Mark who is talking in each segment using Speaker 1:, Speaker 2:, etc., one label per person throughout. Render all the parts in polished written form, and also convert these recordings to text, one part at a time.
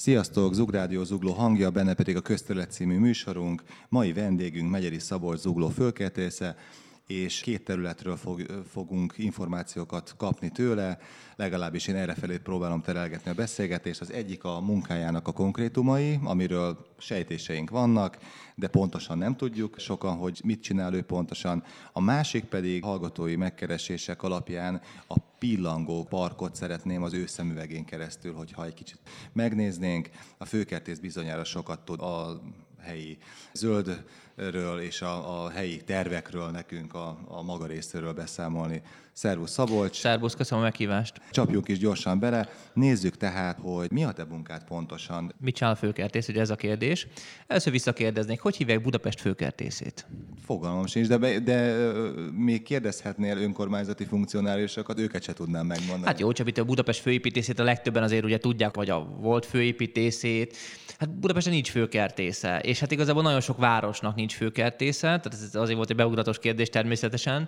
Speaker 1: Sziasztok, Zugrádió Zugló hangja, benne pedig a Közterület című műsorunk. Mai vendégünk Megyeri Szabolcs Zugló fölkertésze, és két területről fogunk információkat kapni tőle, legalábbis én errefelé próbálom terelgetni a beszélgetést. Az egyik a munkájának a konkrétumai, amiről sejtéseink vannak, de pontosan nem tudjuk sokan, hogy mit csinál ő pontosan. A másik pedig hallgatói megkeresések alapján a pillangó parkot szeretném az ő szemüvegén keresztül, hogyha egy kicsit megnéznénk. A főkertész bizonyára sokat tud a helyi zöldről és a helyi tervekről nekünk a maga részéről beszámolni. Szervusz Szabolcs!
Speaker 2: Szervusz, köszönöm a meghívást!
Speaker 1: Csapjunk is gyorsan bele. Nézzük tehát, hogy mi a te munkád pontosan.
Speaker 2: Mit csinál a főkertész, ugye ez a kérdés. Először visszakérdeznék, hogy hívják Budapest főkertészét?
Speaker 1: Fogalmam sincs, de még kérdezhetnél önkormányzati funkcionáriusokat, őket se tudnám megmondani.
Speaker 2: Hát jó, csak itt a Budapest főépítészét a legtöbben azért ugye tudják, vagy a volt főépítészét. Hát Budapesten nincs főkertésze, és hát igazából nagyon sok városnak nincs főkertésze, tehát ez azért volt egy beugratos kérdés természetesen.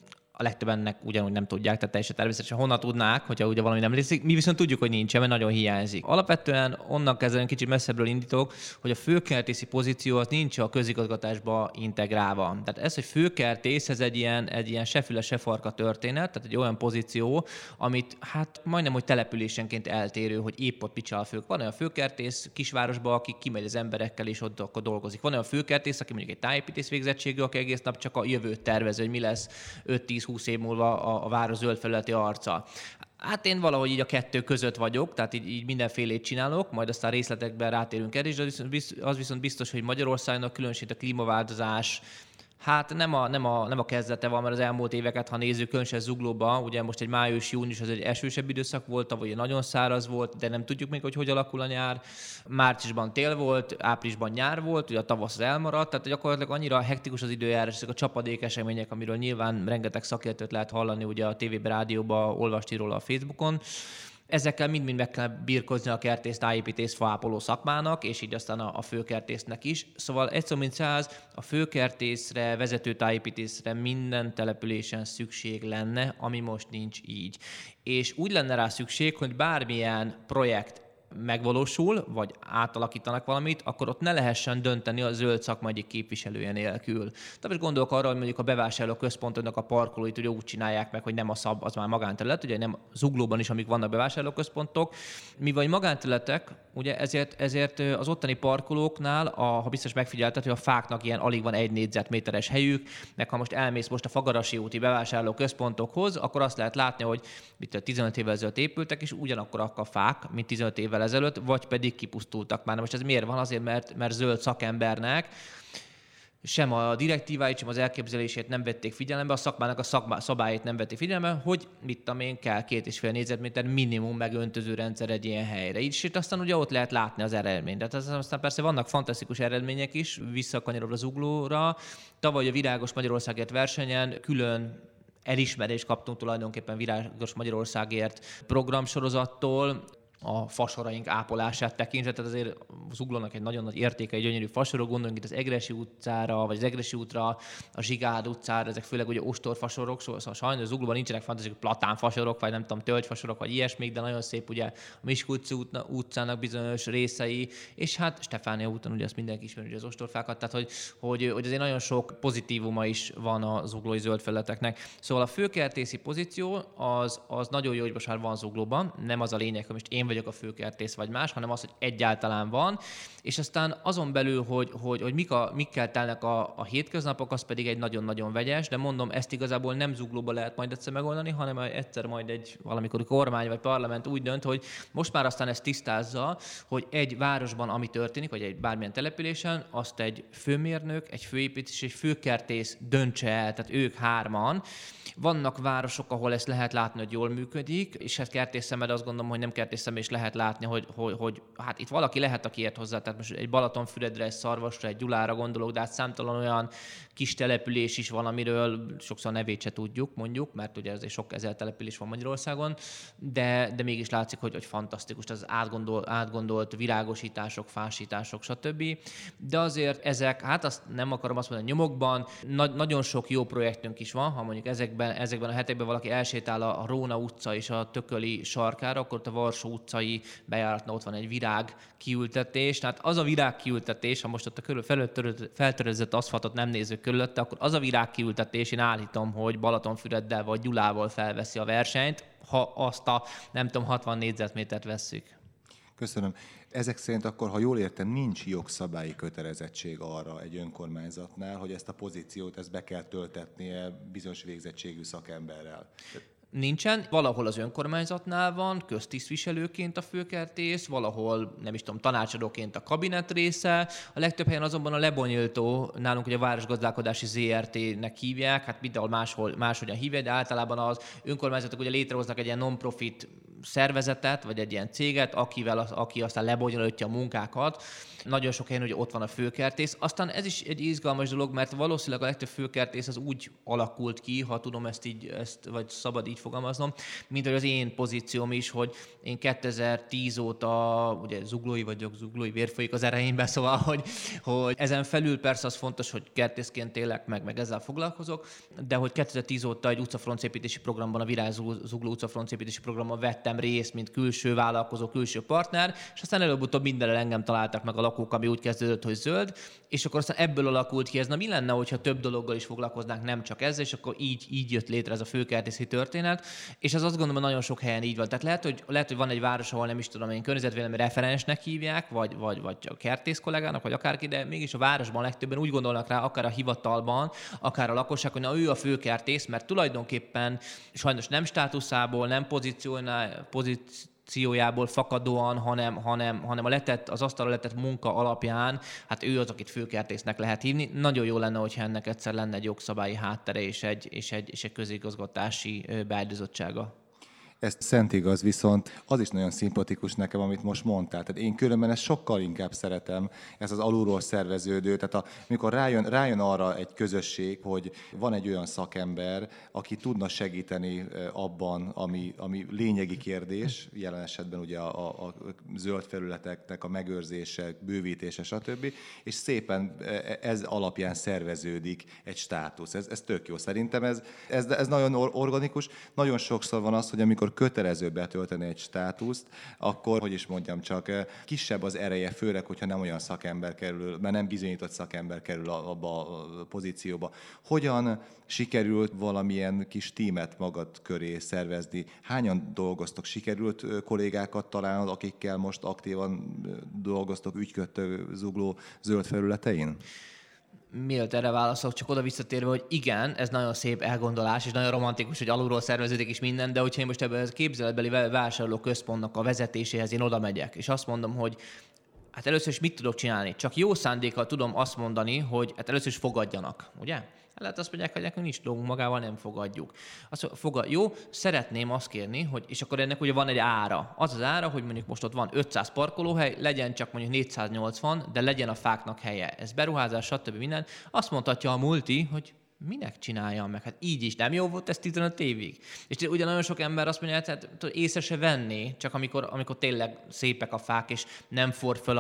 Speaker 2: A legtöbbennek ugyanúgy nem tudják, tehát teljesen természetesen honnan tudnák, hogyha ugye valami nem létezik. Mi viszont tudjuk, hogy nincsen, mert nagyon hiányzik. Alapvetően onnan kezdve kicsit messzebbről indítok, hogy a főkertészi pozíció az nincs a közigazgatásba integrálva. Tehát ez, hogy főkertész, ez egy ilyen se füle, se farka történet, tehát egy olyan pozíció, amit hát majdnem, hogy településenként eltérő, hogy épp ott picsál a fők. Van olyan főkertész kisvárosban, aki kimegy az emberekkel és ott akkor dolgozik. Van olyan főkertész, aki mondjuk egy tájépítész végzettségű, aki egész nap csak a jövőt tervező, hogy mi lesz 5-10-20 év múlva a város zöld felületi arca. Hát én valahogy így a kettő között vagyok, tehát így mindenfélét csinálok, majd aztán részletekben rátérünk erre, és az viszont biztos, hogy Magyarországnak különösen a klímaváltozás, hát nem a kezdete van, mert az elmúlt éveket, ha nézzük, különösen Zuglóban, ugye most egy május-június az egy esősebb időszak volt, tavaly nagyon száraz volt, de nem tudjuk még, hogy alakul a nyár. Márciusban tél volt, áprilisban nyár volt, ugye a tavasz az elmaradt, tehát gyakorlatilag annyira hektikus az időjárás, ezek a csapadékesemények, amiről nyilván rengeteg szakértőt lehet hallani, ugye a tévében, rádióban, olvasni róla a Facebookon. Ezekkel mind-mind meg kell birkozni a kertész, tájépítész, faápoló szakmának, és így aztán a főkertésznek is. Szóval egy szó mint száz, a főkertészre, vezető tájépítészre minden településen szükség lenne, ami most nincs így. És úgy lenne rá szükség, hogy bármilyen projekt megvalósul, vagy átalakítanak valamit, akkor ott ne lehessen dönteni a zöld szakma egyik képviselője nélkül. Tehát most gondolok arra, hogy mondjuk a bevásárlóközpontoknak a parkolóit ugye úgy csinálják meg, hogy nem a szab, az már magánterület, ugye nem Zuglóban is, amik vannak bevásárlóközpontok. Mi vagy magánterületek, ugye ezért az ottani parkolóknál, ha biztos megfigyelted, hogy a fáknak ilyen alig van 1 négyzetméteres helyük, meg ha most elmész most a Fagarasi úti bevásárlóközpontokhoz, akkor azt lehet látni, hogy 15 évvel ezelőtt épültek, és ugyanakkor a fák, mint 15 évvel ezelőtt, vagy pedig kipusztultak már. Most ez miért van? Azért, mert zöld szakembernek sem a direktíváit, sem az elképzelését nem vették figyelembe, a szakmának a szabályait nem vették figyelembe, hogy mit tudom én, kell 2,5 négyzetméter minimum megöntöző rendszer egy ilyen helyre. Így és aztán ugye ott lehet látni az eredményt. Tehát aztán persze vannak fantasztikus eredmények is, visszakanyarodva Zuglóra. Tavaly a Virágos Magyarországért versenyen külön elismerést kaptunk tulajdonképpen Virágos Magyarországért programsorozattól, a fasoraink ápolását tekintve, tehát azért Zuglónak egy nagyon nagy értéke, egy gyönyörű fasorok, gondoljunk itt az Egressy utcára, vagy az Egressy útra, a Zsigád utcára, ezek főleg ugye ostorfasorok, szóval sajnos Zuglóban nincsenek fantasztikus platánfasorok, vagy nem tudom, tölgyfasorok, vagy ilyesmik, de nagyon szép ugye a Miskolci utcának bizonyos részei, és hát Stefánia úton ugye azt mindenki ismeri, ugye az ostorfákat, tehát hogy azért nagyon sok pozitívuma is van a zuglói zöld felületeknek. Szóval a főkertészi pozíció az nagyon jó, hogy most már van Zuglóban, nem az a lényeg, hogy most én vagyok a főkertész vagy más, hanem az, hogy egyáltalán van, és aztán azon belül, hogy mikkel telnek a hétköznapok, az pedig egy nagyon-nagyon vegyes, de mondom, ezt igazából nem Zuglóba lehet majd egyszer megoldani, hanem egyszer majd valamikor kormány vagy parlament úgy dönt, hogy most már aztán ezt tisztázza, hogy egy városban, ami történik, vagy egy bármilyen településen, azt egy főmérnök, egy főépítész és egy főkertész döntse el, tehát ők hárman. Vannak városok, ahol ezt lehet látni, hogy jól működik, és hát kertész szemmel, azt gondolom, hogy nem kertész szemmel is lehet látni, hogy hát itt valaki lehet, aki ért hozzá, tehát most egy Balatonfüredre, egy Szarvasra, egy Gyulára gondolok, de hát számtalan olyan kis település is van, amiről sokszor nevét se tudjuk, mondjuk, mert ugye azért sok ezer település van Magyarországon, de mégis látszik, hogy fantasztikus az átgondolt virágosítások, fásítások, stb. De azért ezek, hát azt nem akarom azt mondani, nyomokban nagyon sok jó projektünk is van, ha mondjuk ezekben a hetekben valaki elsétál a Róna utca és a Tököli sarkára, akkor ott a Varsó utca utcai bejáratnál ott van egy virág kiültetés. Tehát az a virág kiültetés, ha most ott a feltörözött aszfaltot nem nézzük körülötte, akkor az a virág kiültetés, én állítom, hogy Balatonfüreddel vagy Gyulával felveszi a versenyt, ha azt a, nem tudom, 60 négyzetmétert vesszük.
Speaker 1: Köszönöm. Ezek szerint akkor, ha jól értem, nincs jogszabályi kötelezettség arra egy önkormányzatnál, hogy ezt a pozíciót be kell töltetnie bizonyos végzettségű szakemberrel.
Speaker 2: Nincsen. Valahol az önkormányzatnál van, köztisztviselőként a főkertész, valahol, nem is tudom, tanácsadóként a kabinet része. A legtöbb helyen azonban a lebonyolító, nálunk ugye a Városgazdálkodási ZRT-nek hívják, hát mindenhol máshogyan hívják, de általában az önkormányzatok ugye létrehoznak egy ilyen non-profit szervezetet, vagy egy ilyen céget, aki aztán lebonyolítja a munkákat. Nagyon sok helyen ugye ott van a főkertész. Aztán ez is egy izgalmas dolog, mert valószínűleg a legtöbb főkertész az úgy alakult ki, ha tudom ezt vagy szabad így fogalmaznom, mint hogy az én pozícióm is, hogy én 2010 óta ugye zuglói vagyok, zuglói vér folyik az ereimbe, szóval, hogy ezen felül persze az fontos, hogy kertészként élek, meg ezzel foglalkozok, de hogy 2010 óta egy utcafrontépítési programban, a Virág Zugló utcafrontépítési programban vettem részt, mint külső vállalkozó, külső partner, és aztán előbb-utóbb mindenre engem találtak meg a lakók, ami úgy kezdődött, hogy zöld, és akkor aztán ebből alakult ki ez, na mi lenne, hogyha több dologgal is foglalkoznánk, nem csak ezzel, és akkor így jött létre ez a főkertészi történet, és az azt gondolom, hogy nagyon sok helyen így van. Tehát lehet, hogy van egy város, ahol nem is tudom én, környezetvédelmi referensnek hívják, vagy a kertész kollégának, vagy akárki, de mégis a városban legtöbben úgy gondolnak rá, akár a hivatalban, akár a lakosság, hogy na ő a főkertész, mert tulajdonképpen sajnos nem státuszából, nem pozíciójából fakadóan, hanem az asztalra letett munka alapján, hát ő az, akit főkertésznek lehet hívni. Nagyon jó lenne, hogyha ennek egyszer lenne egy jogszabályi háttere és egy közigazgatási beállítottsága.
Speaker 1: Ez szent igaz, viszont az is nagyon szimpatikus nekem, amit most mondtál. Tehát én különben ezt sokkal inkább szeretem, ez az alulról szerveződő. Tehát amikor rájön arra egy közösség, hogy van egy olyan szakember, aki tudna segíteni abban, ami lényegi kérdés, jelen esetben ugye a zöld felületeknek a megőrzése, bővítése, stb. És szépen ez alapján szerveződik egy státusz. Ez tök jó. Szerintem ez nagyon organikus. Nagyon sokszor van az, hogy amikor kötelező betölteni egy státuszt, akkor, hogy is mondjam csak, kisebb az ereje, főleg, hogyha nem olyan szakember kerül, mert nem bizonyított szakember kerül abba a pozícióba. Hogyan sikerült valamilyen kis tímet magad köré szervezni? Hányan dolgoztok? Sikerült kollégákat találnod, akikkel most aktívan dolgoztok ügyködtő Zugló zöld felületein?
Speaker 2: Mielőtt erre válaszolok, csak oda visszatérve, hogy igen, ez nagyon szép elgondolás, és nagyon romantikus, hogy alulról szerveződik is minden, de hogyha én most ebben a képzeletbeli vásárló központnak a vezetéséhez én oda megyek, és azt mondom, hogy hát először is mit tudok csinálni? Csak jó szándékkal tudom azt mondani, hogy hát először is fogadjanak, ugye? Lehet azt mondják, hogy nekünk nincs dolgunk magával, nem fogadjuk. Jó, szeretném azt kérni, hogy, és akkor ennek ugye van egy ára. Az az ára, hogy mondjuk most ott van 500 parkolóhely, legyen csak mondjuk 480, de legyen a fáknak helye. Ez beruházás, stb. Minden. Azt mondhatja a multi, hogy minek csináljam meg? Hát így is nem jó volt ez 15 évig. És ugye nagyon sok ember azt mondja, hogy hát észre se venné, csak amikor tényleg szépek a fák, és nem for föl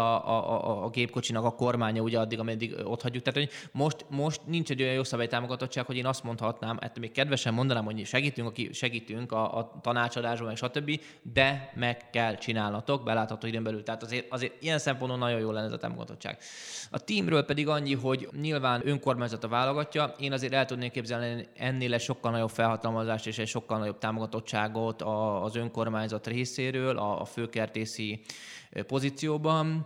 Speaker 2: a gépkocsinak a kormánya ugye addig, ameddig ott hagyjuk. Tehát, hogy most nincs egy olyan jogszabálytámogatottság, hogy én azt mondhatnám, hát még kedvesen mondanám, hogy segítünk a tanácsadásban, meg stb., de meg kell csinálnatok belátható időn belül. Tehát azért ilyen szempontból nagyon jó lenne ez a támogatottság. A teamről pedig annyi, hogy nyilván önkormányzata válogatja. Én azért el tudnék képzelni ennél egy sokkal nagyobb felhatalmazást és egy sokkal nagyobb támogatottságot az önkormányzat részéről a főkertészi pozícióban.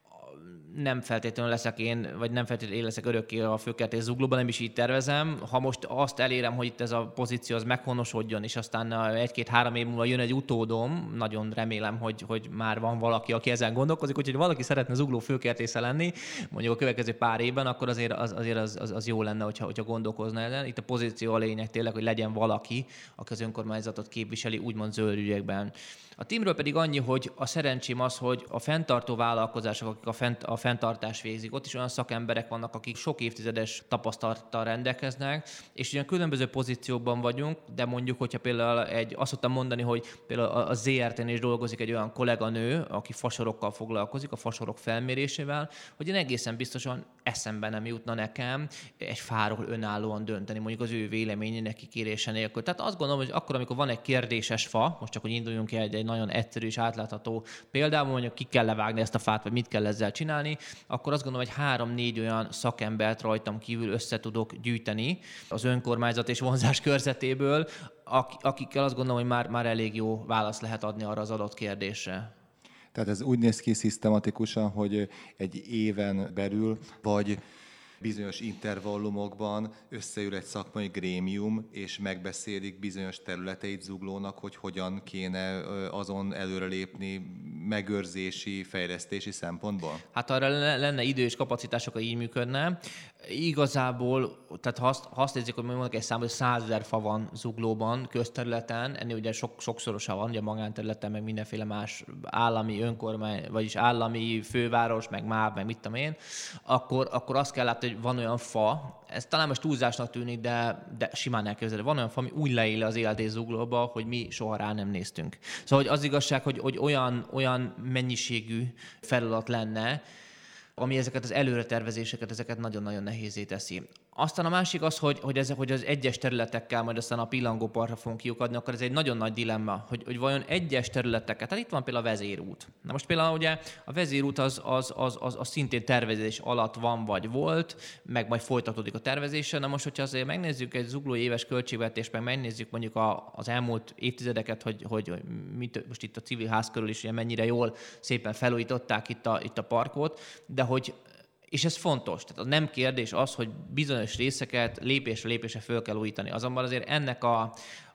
Speaker 2: Nem feltétlenül leszek én, vagy nem feltétlenül én leszek örökké a főkertész Zuglóban, nem is így tervezem. Ha most azt elérem, hogy itt ez a pozíció az meghonosodjon, és aztán 1-2-3 év múlva jön egy utódom, nagyon remélem, hogy már van valaki, aki ezen gondolkozik, úgyhogy valaki szeretne Zugló főkertésze lenni, mondjuk a következő pár évben, akkor azért az jó lenne, hogyha gondolkozna ezen. Itt a pozíció a lényeg tényleg, hogy legyen valaki, aki az önkormányzatot képviseli, úgymond zöld ügyekben. A teamről pedig annyi, hogy a szerencsém az, hogy a fenntartó vállalkozások, akik a fenntartást végzik. Ott is olyan szakemberek vannak, akik sok évtizedes tapasztalattal rendelkeznek, és ugyan különböző pozíciókban vagyunk, de mondjuk, hogyha például azt szoktam mondani, hogy például a ZRT-n is dolgozik egy olyan kolléganő, aki fasorokkal foglalkozik, a fasorok felmérésével, hogy én egészen biztosan eszembe nem jutna nekem egy fáról önállóan dönteni, mondjuk az ő véleményének kikérése nélkül. Tehát azt gondolom, hogy akkor, amikor van egy kérdéses fa, most csak, hogy induljunk ki egy nagyon egyszerű és átlátható példában, mondjuk ki kell levágni ezt a fát, vagy mit kell ezzel csinálni, akkor azt gondolom, hogy 3-4 olyan szakembert rajtam kívül össze tudok gyűjteni az önkormányzat és vonzás körzetéből, akikkel azt gondolom, hogy már elég jó választ lehet adni arra az adott kérdésre.
Speaker 1: Tehát ez úgy néz ki szisztematikusan, hogy egy éven belül, vagy bizonyos intervallumokban összeül egy szakmai grémium, és megbeszélik bizonyos területeit Zuglónak, hogy hogyan kéne azon előrelépni megőrzési, fejlesztési szempontból? Hát
Speaker 2: arra lenne idő és kapacitások, ha így működne. Igazából, tehát ha azt nézzük, hogy mondjuk egy számot, hogy 100 000 fa van Zuglóban, közterületen, ennél ugye sokszorosa van, ugye magánterületen, meg mindenféle más állami önkormány, vagyis állami főváros, meg MÁV, meg mit tudom én, akkor azt kell látni, hogy van olyan fa, ez talán most túlzásnak tűnik, de simán elképzelhető. Van olyan fa, ami úgy leéli az életét Zuglóba, hogy mi soha rá nem néztünk. Szóval hogy az igazság, hogy olyan mennyiségű feladat lenne, ami ezeket az előretervezéseket, ezeket nagyon-nagyon nehézé teszi. Aztán a másik az, hogy az egyes területekkel majd aztán a pillangópartra fogunk kiukadni, akkor ez egy nagyon nagy dilemma, hogy vajon egyes területeket, tehát itt van például a vezérút. Na most például ugye a vezérút az szintén tervezés alatt van vagy volt, meg majd folytatódik a tervezése. Na most, hogyha azért megnézzük egy zuglói éves költségvetést, meg megnézzük mondjuk az elmúlt évtizedeket, hogy most itt a civil ház körül is ugye mennyire jól szépen felújították itt a parkot, de hogy és ez fontos. Tehát nem kérdés az, hogy bizonyos részeket lépésre lépésre föl kell újítani. Azonban azért ennek a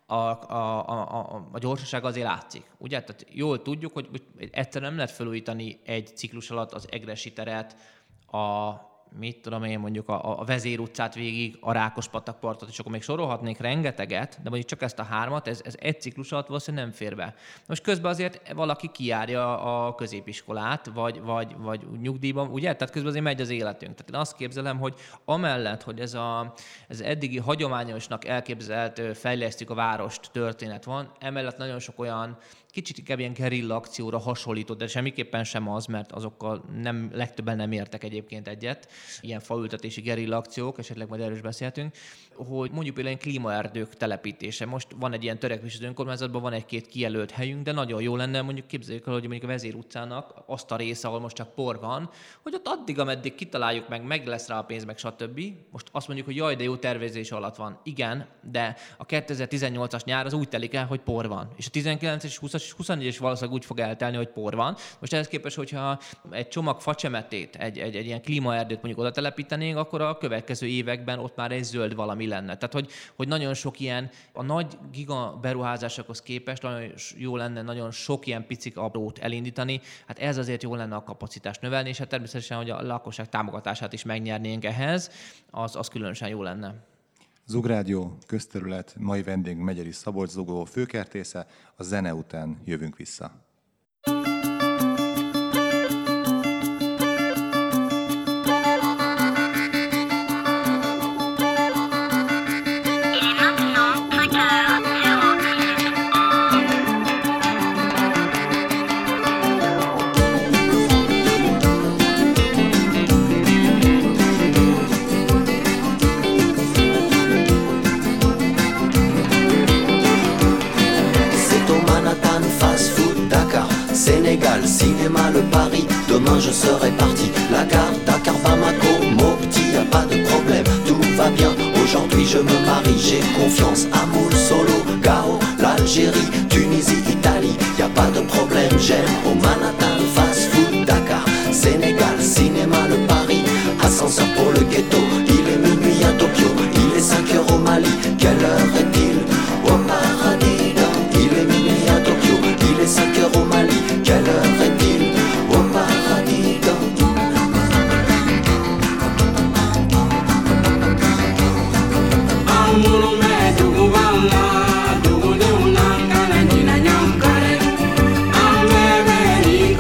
Speaker 2: gyorsasága azért látszik. Ugye? Tehát jól tudjuk, hogy egyszerűen nem lehet felújítani egy ciklus alatt az Egressy teret, mit tudom én, mondjuk a Vezér utcát végig, a Rákospatak partot, és akkor még sorolhatnék rengeteget, de mondjuk csak ezt a 3, ez egy ciklus alatt valószínűleg nem fér be. Most közben azért valaki kijárja a középiskolát, vagy nyugdíjban, ugye? Tehát közben azért megy az életünk. Tehát én azt képzelem, hogy amellett, hogy ez eddigi hagyományosnak elképzelt fejlesztjük a várost történet van, emellett nagyon sok olyan kicsit inkább ilyen gerilla akcióra hasonlító, de semmiképpen sem az, mert azokkal legtöbben nem értek egyébként egyet, ilyen faültetési gerilla akciók, esetleg majd erről is beszélhetünk, hogy mondjuk például klímaerdők telepítése. Most van egy ilyen törekvés az önkormányzatban, van 1-2 kijelölt helyünk, de nagyon jó lenne, mondjuk képzeljük el, hogy mondjuk a Vezér utcának azt a része, ahol most csak por van, hogy ott addig, ameddig kitaláljuk meg lesz rá a pénz, meg stb. Most azt mondjuk, hogy jaj, de jó tervezés alatt van. Igen, de a 2018-as nyár az úgy telik el, hogy por van. És a 19-es és 20-as és 24-es is valószínűleg úgy fog eltelni, hogy por van. Most ehhez képest, hogyha egy csomag facsemetét, egy ilyen klímaerdőt mondjuk oda telepítenénk, akkor a következő években ott már egy zöld valami lenne. Tehát, hogy nagyon sok ilyen, a nagy giga beruházásokhoz képest nagyon jó lenne nagyon sok ilyen picik aprót elindítani. Hát ez azért jó lenne a kapacitást növelni, és hát természetesen, hogy a lakosság támogatását is megnyernénk ehhez, az különösen jó lenne.
Speaker 1: Zugrádió, közterület, mai vendégünk Megyeri Szabolcs-Zugló főkertésze, a zene után jövünk vissza.
Speaker 3: Sénégal, cinéma, le Paris, demain je serai parti. La gare, Dakar, Bamako, Mopti, y a pas de problème, tout va bien. Aujourd'hui je me marie, j'ai confiance. Amoul, Solo, Gao, l'Algérie, Tunisie, Italie, y a pas de problème. J'aime au Manhattan, fast food, Dakar, Sénégal, cinéma, le Paris, ascenseur pour le ghetto. Il est minuit à Tokyo, il est 5 heures au Mali. Quelle heure est-il au paradis? Il est minuit à Tokyo, il est 5 heures au Mali. Quelle heure est-il au paradis?
Speaker 4: Dugu de una cara,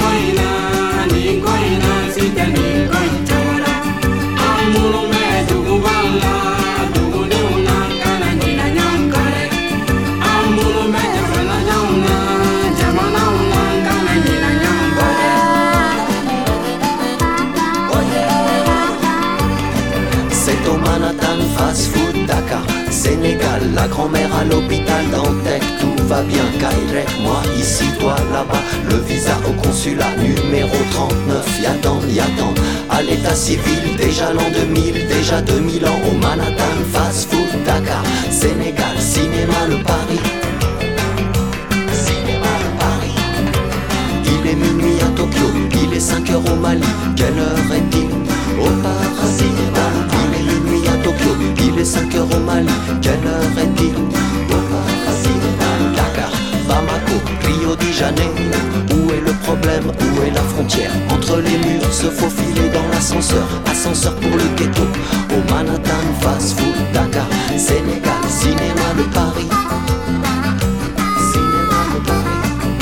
Speaker 3: va bien, Kairek, moi ici, toi là-bas. Le visa au consulat, numéro 39, y'attend. À l'état civil, déjà l'an 2000, déjà 2000 ans. Au Manhattan, fast food, Dakar, Sénégal, cinéma, le Paris. Cinéma, le Paris. Il est minuit à Tokyo, il est 5 heures au Mali. Quelle heure est-il? Au paradis, il est minuit à Tokyo, il est 5 heures au Mali. Quelle heure est-il? Au paradis, Dakar, Bamako, Rio de Janeiro. Où est le problème? Où est la frontière? Entre les murs, se faufiler dans l'ascenseur. Ascenseur pour le ghetto. Au Manhattan, fast food, Dakar, Sénégal, cinéma, le Paris. Cinéma, le Paris.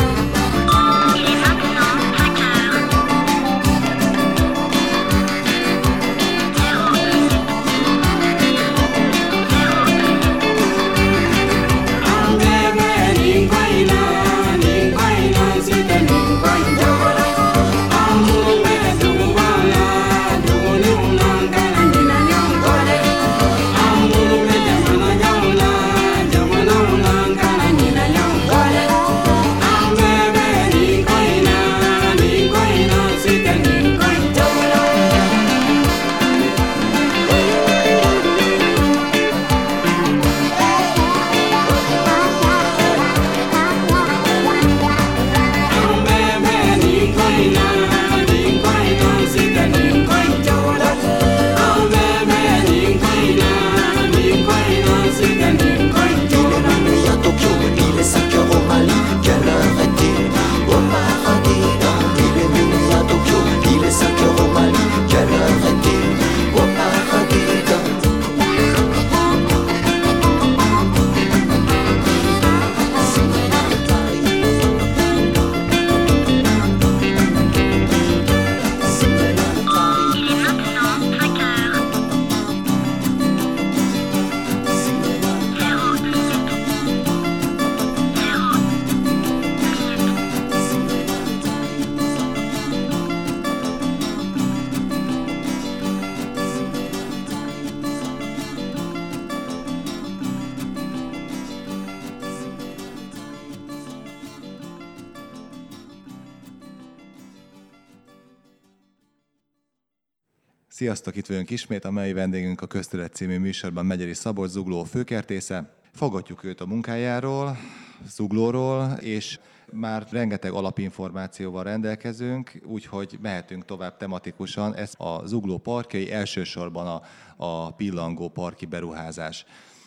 Speaker 1: Sziasztok, itt vagyunk ismét, a mai vendégünk a Közterület című műsorban Megyeri Szabolcs zugló főkertésze. Fogadjuk őt a munkájáról, zuglóról, és már rengeteg alapinformációval rendelkezünk, úgyhogy mehetünk tovább tematikusan. Ez a zugló parkjai, elsősorban a pillangó parki beruházás.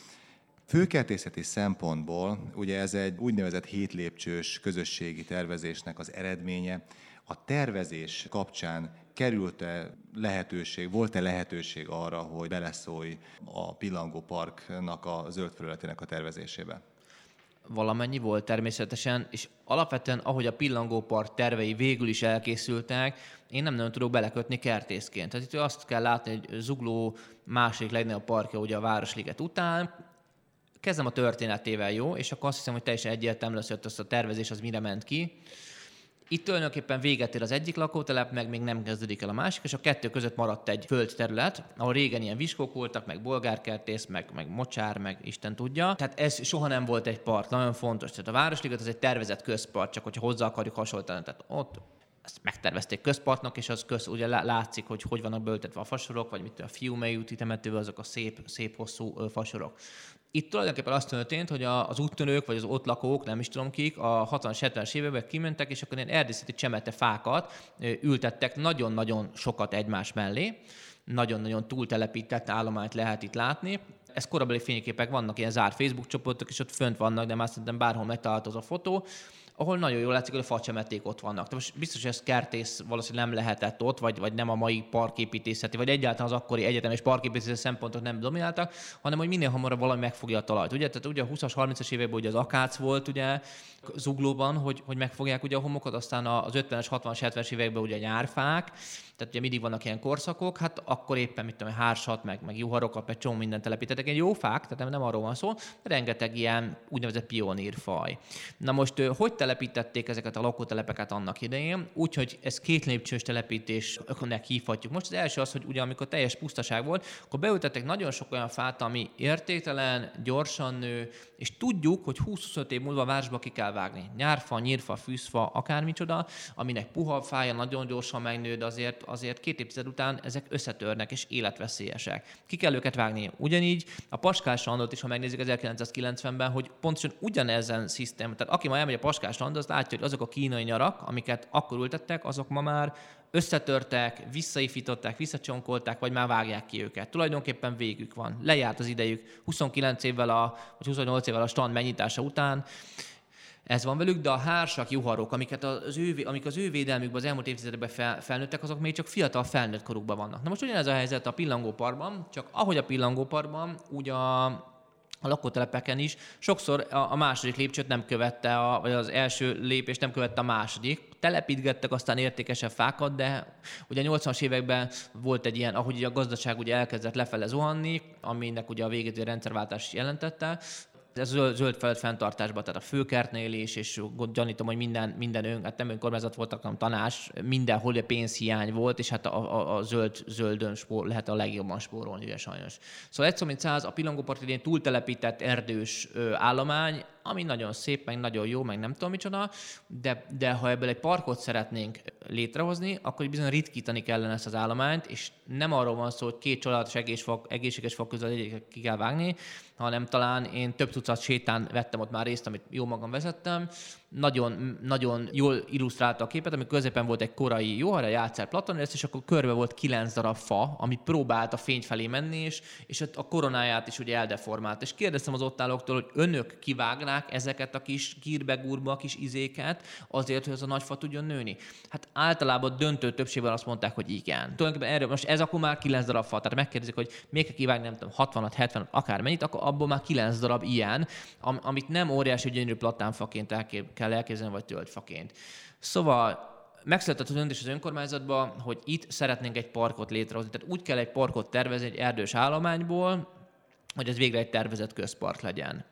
Speaker 1: Főkertészeti szempontból ugye ez egy úgynevezett 7 lépcsős közösségi tervezésnek az eredménye. A tervezés kapcsán volt-e lehetőség arra, hogy beleszólj a Pillangó Parknak a zöld felületének a tervezésébe?
Speaker 2: Valamennyi volt természetesen, és alapvetően, ahogy a Pillangó Park tervei végül is elkészültek, én nem nagyon tudok belekötni kertészként. Tehát itt azt kell látni, hogy Zugló második legnagyobb parkja ugye a Városliget után. Kezdem a történetével, jó? És akkor azt hiszem, hogy teljesen egyértelmű lesz, hogy a tervezés az mire ment ki. Itt tulajdonképpen véget ér az egyik lakótelep, meg még nem kezdődik el a másik, és a kettő között maradt egy földterület, ahol régen ilyen viskók voltak, meg bolgárkertész, meg mocsár, meg Isten tudja. Tehát ez soha nem volt egy park, nagyon fontos. Tehát a Városliget az egy tervezett közpark, csak hogyha hozzá akarjuk hasonlítani. Tehát ott ezt megtervezték közparknak, és az ugye látszik, hogy vannak beültetve a fasorok, vagy a Fiumei úti temetőben azok a szép hosszú fasorok. Itt tulajdonképpen azt történt, hogy az úttörők, vagy az ott lakók, nem is tudom kik, a 60-as, 70-es években kimentek, és akkor ilyen erdészeti csemete fákat ültettek nagyon-nagyon sokat egymás mellé. Nagyon-nagyon túltelepített állományt lehet itt látni. Ez korabeli fényképek, vannak ilyen zárt Facebook csoportok, és ott fönt vannak, de már szerintem bárhol megtalálható az a fotó, ahol nagyon jól látszik, hogy a facsemeték ott vannak. De most biztos, hogy ez kertész valószínűleg nem lehetett ott, vagy nem a mai parképítészeti, vagy egyáltalán az akkori egyetemes parképítészeti szempontok nem domináltak, hanem hogy minél hamarabb valami megfogja a talajt. Ugye? Tehát ugye a 20-as, 30-as években ugye az akác volt ugye Zuglóban, hogy megfogják ugye a homokot, aztán az 50-es, 60-as, 70-es években ugye nyárfák, tehát ugye mindig vannak ilyen korszakok, hát akkor éppen mit tudom, hársat, meg juharokat, meg csomó mindent telepítettek. Ilyen jó fák, tehát nem arról van szó, rengeteg ilyen úgynevezett pionírfaj. Na most, hogy telepítették ezeket a lakótelepeket annak idején, úgyhogy ez 2 lépcsős telepítésnek hívhatjuk. Most az első az, hogy ugye amikor teljes pusztaság volt, akkor beültettek nagyon sok olyan fát, ami értéktelen, gyorsan nő, és tudjuk, hogy 20-25 év múlva a városba ki kell vágni. Nyárfa, nyírfa, fűzfa, akármicsoda, aminek puha fája nagyon gyorsan megnő, de azért 2 évtized után ezek összetörnek és életveszélyesek. Ki kell őket vágni. Ugyanígy a Paskás Strandot is, ha megnézzük 1990-ben, hogy pontosan ugyanezen szisztém, tehát aki ma elmegy a Paskás Strandra, az látja, hogy azok a kínai nyarak, amiket akkor ültettek, azok ma már összetörtek, visszaifították, visszacsonkolták, vagy már vágják ki őket. Tulajdonképpen végük van. Lejárt az idejük 29 évvel vagy 28 évvel a strand megnyitása után. Ez van velük, de a hársak, juharok, amik az ő védelmükben az elmúlt évtizedekben felnőttek, azok még csak fiatal felnőtt korukban vannak. Na most ugyanez a helyzet a Pillangóparkban, csak ahogy a Pillangóparkban, úgy a lakótelepeken is sokszor a második lépcsőt nem követte, vagy az első lépést nem követte a második. Telepítgettek aztán értékesebb fákat, de ugye a 80-as években volt egy ilyen, ahogy a gazdaság ugye elkezdett lefele zuhanni, aminek ugye a végét a rendszerváltás is jelentette. Ez zöld felület fenntartásban, tehát a főkertnél is, és gyanítom, hogy minden hát nem önkormányzat voltak, hanem tanács, mindenhol a pénzhiány volt, és hát a zöldön lehet a legjobban spórolni, ugye sajnos. Szóval egyszer, mint 100, a Pillangópark idén túltelepített erdős állomány, ami nagyon szép, meg nagyon jó, meg nem tudom micsoda, de ha ebből egy parkot szeretnénk létrehozni, akkor bizony ritkítani kellene ezt az állományt, és nem arról van szó, hogy 2 csodálatos egészséges fak közül egyiket ki kell vágni, hanem talán én több tucat sétán vettem ott már részt, amit jó magam vezettem. Nagyon, nagyon jól illusztrálta a képet, amikor középen volt egy korai Johann, egy Játszer Platonérsz, és akkor körbe volt 9 darab fa, ami próbált a fény felé menni, és a koronáját is ugye eldeformált. És kérdeztem az ott állóktól, hogy önök kivágnák ezeket a kis gírbe-gúrba, kis izéket azért, hogy az a nagy fa tudjon nőni. Hát általában döntő többségben azt mondták, hogy igen. Tulajdonképpen erről most ez akkor már 9 darab fa, tehát megkérdezik, hogy még kell kivágni, nem tudom, 60-at, 70-at, akármennyit, akkor abból már 9 darab ilyen, amit nem óriási gyönyörű platánfaként kell elképzelni, vagy tölgyfaként. Szóval megszületett a döntés az önkormányzatban, hogy itt szeretnénk egy parkot létrehozni. Tehát úgy kell egy parkot tervezni egy erdős állományból, hogy ez végre egy tervezett közpark legyen.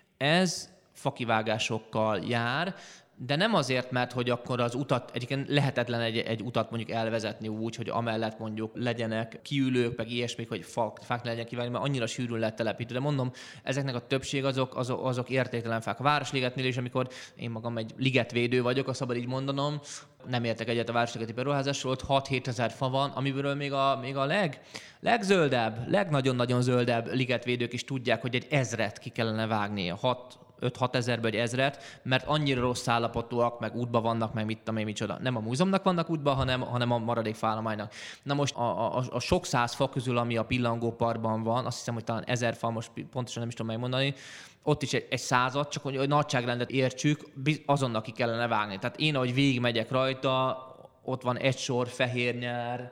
Speaker 2: Ez fakivágásokkal jár, de nem azért, mert hogy akkor az utat, egyébként lehetetlen egy utat mondjuk elvezetni úgy, hogy amellett mondjuk legyenek kiülők, meg ilyesmik, hogy fák ne legyen kivágni, mert annyira sűrűn lehet telepíteni. De mondom, ezeknek a többség azok értéktelen fák. A Városligetnél is, amikor én magam egy ligetvédő vagyok, azt szabad így mondanom, nem értek egyet a Városligeti beruházásról, ott 6-7 ezer fa van, amiből még a legzöldebb, nagyon-nagyon zöldebb ligetvédők is tudják, hogy egy 1000-et ki kellene vágni, 5-6 ezerből egy 1000-et, mert annyira rossz állapotúak, meg útba vannak, meg mit tudom én micsoda. Nem a múzeumnak vannak útba, hanem a maradék fállománynak. Na most a sok száz fa közül, ami a Pillangóparkban van, azt hiszem, hogy talán 1000 fa, most pontosan nem is tudom megmondani, ott is egy 100-at, csak hogy nagyságrendet értsük, azonnal ki kellene vágni. Tehát én, ahogy végigmegyek rajta, ott van egy sor fehér nyár,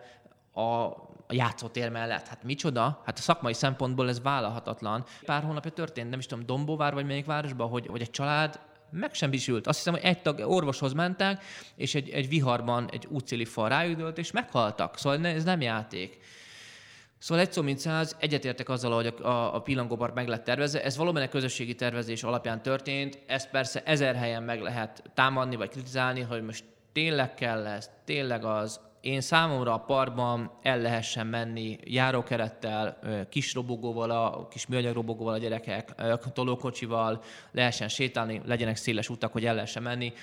Speaker 2: a játszótér mellett. Hát micsoda? Hát a szakmai szempontból ez vállalhatatlan. Pár hónapja történt, nem is tudom, Dombóvár vagy melyik városban, hogy egy család meg sem visült. Azt hiszem, hogy egy tag orvoshoz mentek, és egy viharban egy útszéli fal ráüdölt, és meghaltak. Szóval ez nem játék. Szóval egy szó mint 100, egyetértek azzal, hogy a Pillangópark meg lett tervezve. Ez valóban egy közösségi tervezés alapján történt. Ezt persze 1000 helyen meg lehet támadni, vagy kritizálni, hogy most tényleg kell ez, tényleg az. Én számomra a parkban el lehessen menni járókerettel, kis robogóval, kis műanyag robogóval a gyerekek, tolókocsival, lehessen sétálni, legyenek széles utak, hogy el lehessen menni.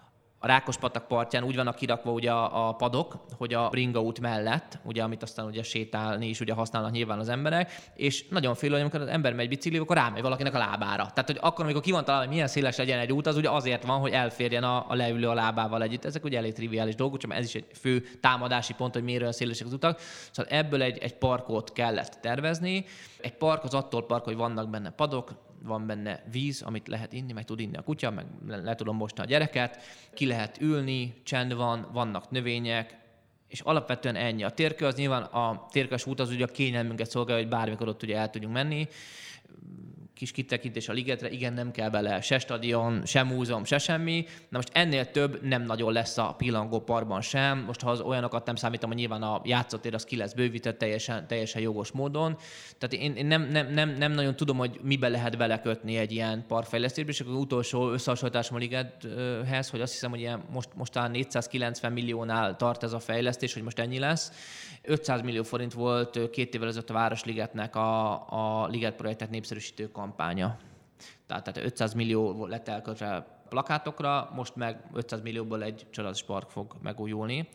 Speaker 2: A Rákospatak partján úgy vannak kirakva ugye a padok, hogy a bringaút mellett, ugye, amit aztán ugye sétálni is ugye használnak nyilván az emberek, és nagyon félő, hogy amikor az ember megy biciklivel, akkor rámegy valakinek a lábára. Tehát, hogy akkor, amikor ki van találva, hogy milyen széles legyen egy út, az ugye azért van, hogy elférjen a leülő a lábával együtt. Ezek ugye elég triviális dolgok, csak ez is egy fő támadási pont, hogy miért olyan szélesek az utak. Szóval ebből egy parkot kellett tervezni. Egy park az attól park, hogy vannak benne padok, van benne víz, amit lehet inni, meg tud inni a kutya, meg le tudom mosni a gyereket, ki lehet ülni, csend van, vannak növények, és alapvetően ennyi. A térkő az nyilván, a térkős út az ugye a kényelmünket szolgálja, hogy bármikor ott ugye el tudjunk menni. kis kitekintés a ligetre, igen, nem kell bele se stadion, se múzeum, se semmi. Na most ennél több nem nagyon lesz a Pillangó Parkban sem. Most ha az olyanokat nem számítom, hogy nyilván a játszótér az ki lesz bővített teljesen jogos módon. Tehát én nem nagyon tudom, hogy mibe lehet belekötni egy ilyen parkfejlesztésbe, és akkor utolsó összehasonlításom a ligethez, hogy azt hiszem, hogy ilyen most talán 490 milliónál tart ez a fejlesztés, hogy most ennyi lesz. 500 millió forint volt 2 évvel ezelőtt a Városligetnek a Liget projektet népszerűsítő kampánya. Tehát 500 millió lett elköltve plakátokra, most meg 500 millióból egy csodálatos park fog megújulni.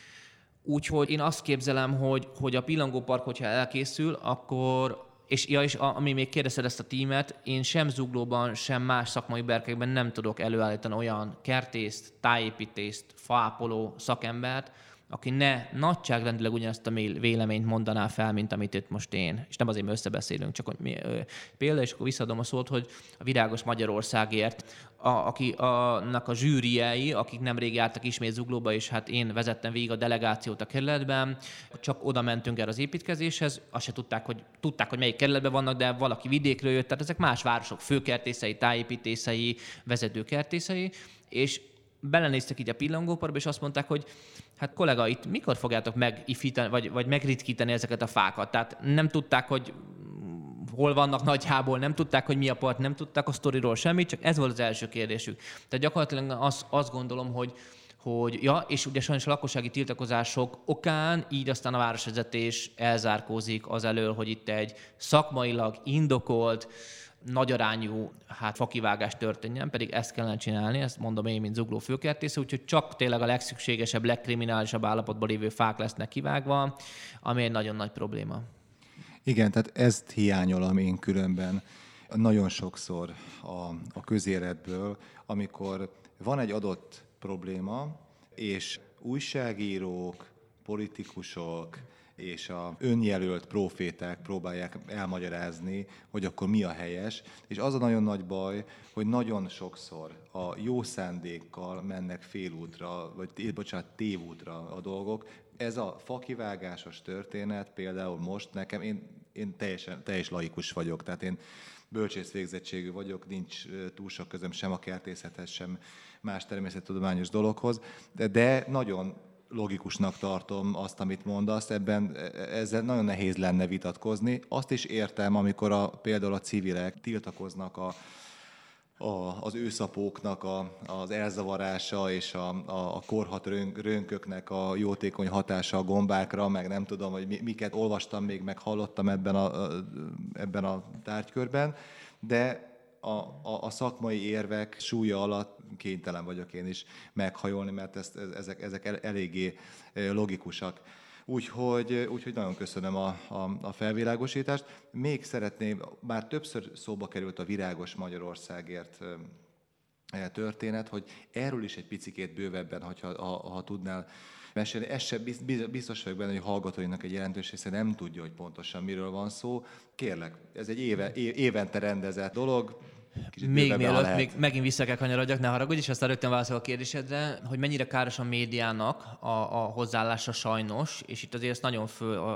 Speaker 2: Úgyhogy én azt képzelem, hogy a Pillangó Park, hogyha elkészül, akkor, és ami még kérdezted ezt a tímet, én sem Zuglóban, sem más szakmai berkekben nem tudok előállítani olyan kertészt, tájépítést, faápoló szakembert, aki ne nagyságrendileg ugyanezt a véleményt mondaná fel, mint amit itt most én. És nem azért, mert összebeszélünk, csak hogy például, és akkor visszaadom a szót, hogy a Virágos Magyarországért, annak a zsűriei, akik nemrég jártak ismét Zuglóba, és hát én vezettem végig a delegációt a kerületben, csak oda mentünk erre az építkezéshez, azt se tudták, hogy melyik kerületben vannak, de valaki vidékről jött, tehát ezek más városok főkertészei, tájépítészei, vezetőkertészei, és belenéztek így a Pillangóparkba, és azt mondták, hogy hát kollega, itt mikor fogjátok megifítani, vagy megritkítani ezeket a fákat? Tehát nem tudták, hogy hol vannak nagyhából, nem tudták, hogy mi a part, nem tudták a sztoriról semmit, csak ez volt az első kérdésük. Tehát gyakorlatilag azt gondolom, hogy és ugye sajnos a lakossági tiltakozások okán így aztán a városvezetés elzárkózik az elől, hogy itt egy szakmailag indokolt, nagyarányú fakivágás történjen, pedig ezt kellene csinálni, ezt mondom én, mint Zugló főkertész, úgyhogy csak tényleg a legszükségesebb, legkriminálisabb állapotban lévő fák lesznek kivágva, ami egy nagyon nagy probléma.
Speaker 1: Igen, tehát ezt hiányolom én különben nagyon sokszor a közéletből, amikor van egy adott probléma, és újságírók, politikusok és a önjelölt proféták próbálják elmagyarázni, hogy akkor mi a helyes, és az a nagyon nagy baj, hogy nagyon sokszor a jó szándékkal mennek félútra, tévútra a dolgok. Ez a fakivágásos történet például most nekem, én teljes laikus vagyok, tehát én bölcsész végzettségű vagyok, nincs túl sok közöm sem a kertészethez, sem más természettudományos dologhoz, de nagyon logikusnak tartom azt, amit mondasz, ezzel nagyon nehéz lenne vitatkozni. Azt is értem, amikor például a civilek tiltakoznak az őszapóknak az elzavarása és a korhat rönköknek a jótékony hatása a gombákra, meg nem tudom, hogy miket olvastam még, meg hallottam ebben a tárgykörben, de a szakmai érvek súlya alatt kénytelen vagyok én is meghajolni, mert ezek eléggé logikusak. Úgyhogy nagyon köszönöm a felvilágosítást. Még szeretném, már többször szóba került a Virágos Magyarországért történet, hogy erről is egy picikét bővebben, ha tudnál mesélni. Ez sem biztos vagyok benne, hogy a hallgatóinak egy jelentős része nem tudja, hogy pontosan miről van szó. Kérlek, ez egy évente rendezett dolog.
Speaker 2: Még mielőtt még megint vissza kell kanyarodjak, ne haragudj, és aztán rögtön válaszolok a kérdésedre, hogy mennyire káros a médiának a hozzáállása sajnos, és itt azért ez nagyon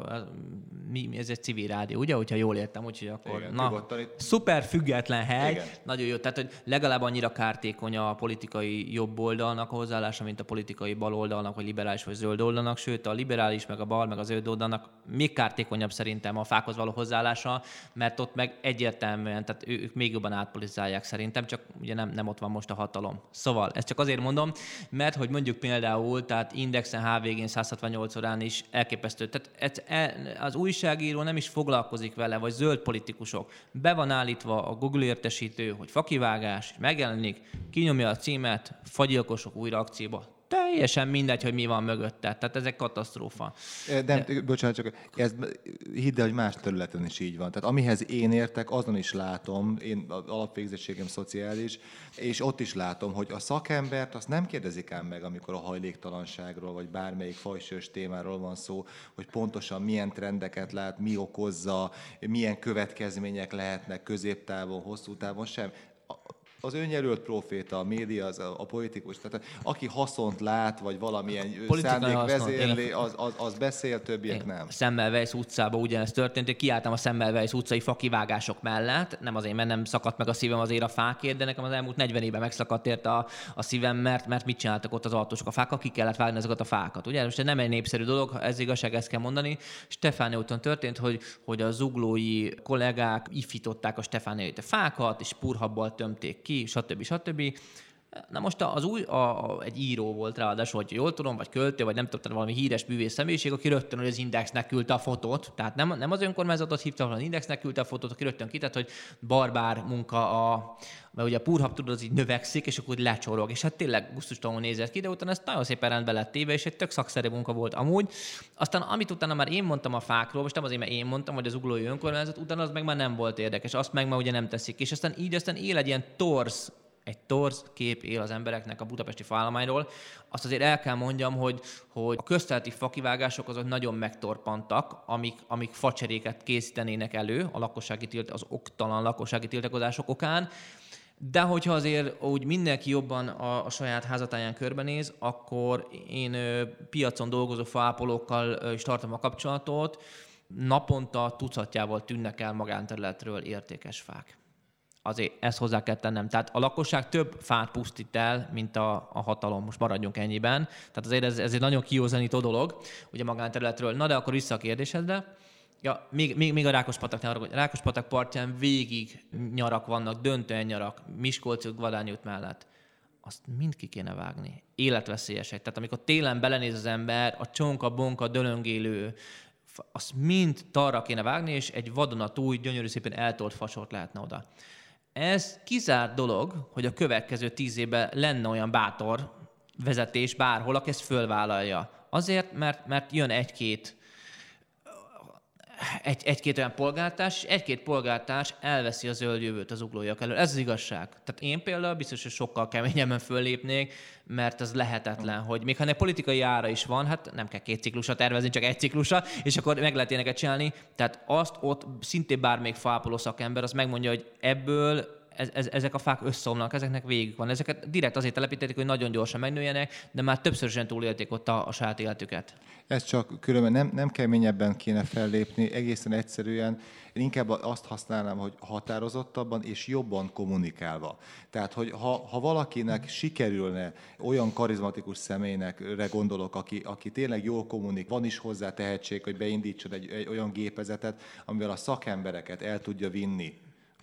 Speaker 2: ez egy civil rádió, ugye, hogyha jól értem, úgyhogy akkor szuper független hely, igen. Nagyon jó, tehát hogy legalább annyira kártékony a politikai jobb oldalnak a hozzáállása, mint a politikai bal oldalnak, vagy liberális vagy zöld oldalnak, sőt a liberális, meg a bal, meg a zöld oldalnak még kártékonyabb szerintem a fákhoz való hozzáállása, mert ott meg egyértelműen, tehát ők még jobban átpolitizálják szerintem, csak ugye nem ott van most a hatalom. Szóval ezt csak azért mondom, mert hogy mondjuk például, tehát Indexen, HVG-n 168 órán is elképesztő. Tehát az újságíró nem is foglalkozik vele, vagy zöld politikusok. Be van állítva a Google értesítő, hogy fakivágás, megjelenik, kinyomja a címet, fagyilkosok újra akcióba. Teljesen mindegy, hogy mi van mögötte. Tehát ez egy katasztrófa.
Speaker 1: Bocsánat, csak hidd el, hogy más területen is így van. Tehát amihez én értek, azon is látom, én alapvégzettségem szociális, és ott is látom, hogy a szakembert azt nem kérdezik ám meg, amikor a hajléktalanságról, vagy bármelyik fajsős témáról van szó, hogy pontosan milyen trendeket lát, mi okozza, milyen következmények lehetnek középtávon, hosszú távon sem. Az önjelölt proféta, a média, a politikus, tehát aki haszont lát, vagy valamilyen szándék vezérli, az beszél, többiek nem.
Speaker 2: Semmelweis utcában ugyanezt történt, én kiálltam a Semmelweis utcai fakivágások mellett, nem azért, mert nem szakadt meg a szívem azért a fákért, de nekem az elmúlt 40 évben megszakadt érte a szívem, mert mit csináltak ott az autósok a fákkal, ki kellett vágni azokat a fákat. Ugye most nem egy népszerű dolog, ez igazság, ezt kell mondani. Stefánia úton történt, hogy a zuglói kollégák ifították a Stefániai fákat, és purhabbal tömték ki, stb. Na most egy író volt ráadásul, hogy jól tudom, vagy költő, vagy nem tudom, valami híres művész személyiség, aki rögtön az Indexnek küldte a fotót, tehát nem az önkormányzatot hívta, hanem az Indexnek küldte a fotót, aki rögtön kitett, hogy barbár munka, mert ugye a purhab, tudod, az így növekszik, és akkor lecsorog, és hát tényleg gusztustalanul nézett ki, de utána ezt nagyon szépen rendbe lett téve, és egy tök szakszerű munka volt amúgy. Aztán amit utána már én mondtam a fákról, most nem azért, mert én mondtam, hogy az zuglói önkormányzat, utána az meg már nem volt érdekes, azt meg már ugye nem teszik, és aztán él egy ilyen torz kép él az embereknek a budapesti faállományról. Azt azért el kell mondjam, hogy a közterületi fakivágások azok nagyon megtorpantak, amik facseréket készítenének elő az oktalan lakossági tiltakozások okán, de hogyha azért úgy mindenki jobban a saját házatáján körbenéz, akkor én piacon dolgozó faápolókkal is tartom a kapcsolatot, naponta tucatjával tűnnek el magánterületről értékes fák. Azért ezt hozzá kell tennem. Tehát a lakosság több fát pusztít el, mint a hatalom. Most maradjunk ennyiben. Tehát azért ez egy nagyon kiózanító dolog, ugye magánterületről. Na de akkor vissza a kérdésedre. Ja, még a Rákospatak partján végig nyarak vannak, döntően nyarak, Miskolci út, Gvadány út mellett. Azt mind ki kéne vágni. Életveszélyesek. Tehát amikor télen belenéz az ember, a csonka-bonka dölöngélő, azt mind tarra kéne vágni, és egy vadonatúj, gyönyörű szépen eltolt fasort lehetne oda. Ez kizárt dolog, hogy a következő 10 évben lenne olyan bátor vezetés bárhol, aki ezt fölvállalja. Azért, mert jön egy-két olyan polgártárs, és egy-két polgártárs elveszi a zöld jövőt az zuglóiak elől. Ez az igazság. Tehát én például biztos, hogy sokkal keményebben föllépnék, mert az lehetetlen, hogy még ha egy politikai ára is van, hát nem kell 2 ciklusra tervezni, csak 1 ciklusra, és akkor meg lehet ilyeneket csinálni. Tehát azt ott szintén bármelyik faápoló szakember azt megmondja, hogy ebből ezek a fák összeomlanak, ezeknek végük van. Ezeket direkt azért telepítették, hogy nagyon gyorsan megnőjenek, de már többszörösen túlélték ott a saját életüket.
Speaker 1: Ez csak különben nem keményebben kéne fellépni, egészen egyszerűen én inkább azt használnám, hogy határozottabban és jobban kommunikálva. Tehát, hogy ha valakinek sikerülne olyan karizmatikus személynek gondolok, aki tényleg jól kommunik, van is hozzá tehetség, hogy beindítson egy olyan gépezetet, amivel a szakembereket el tudja vinni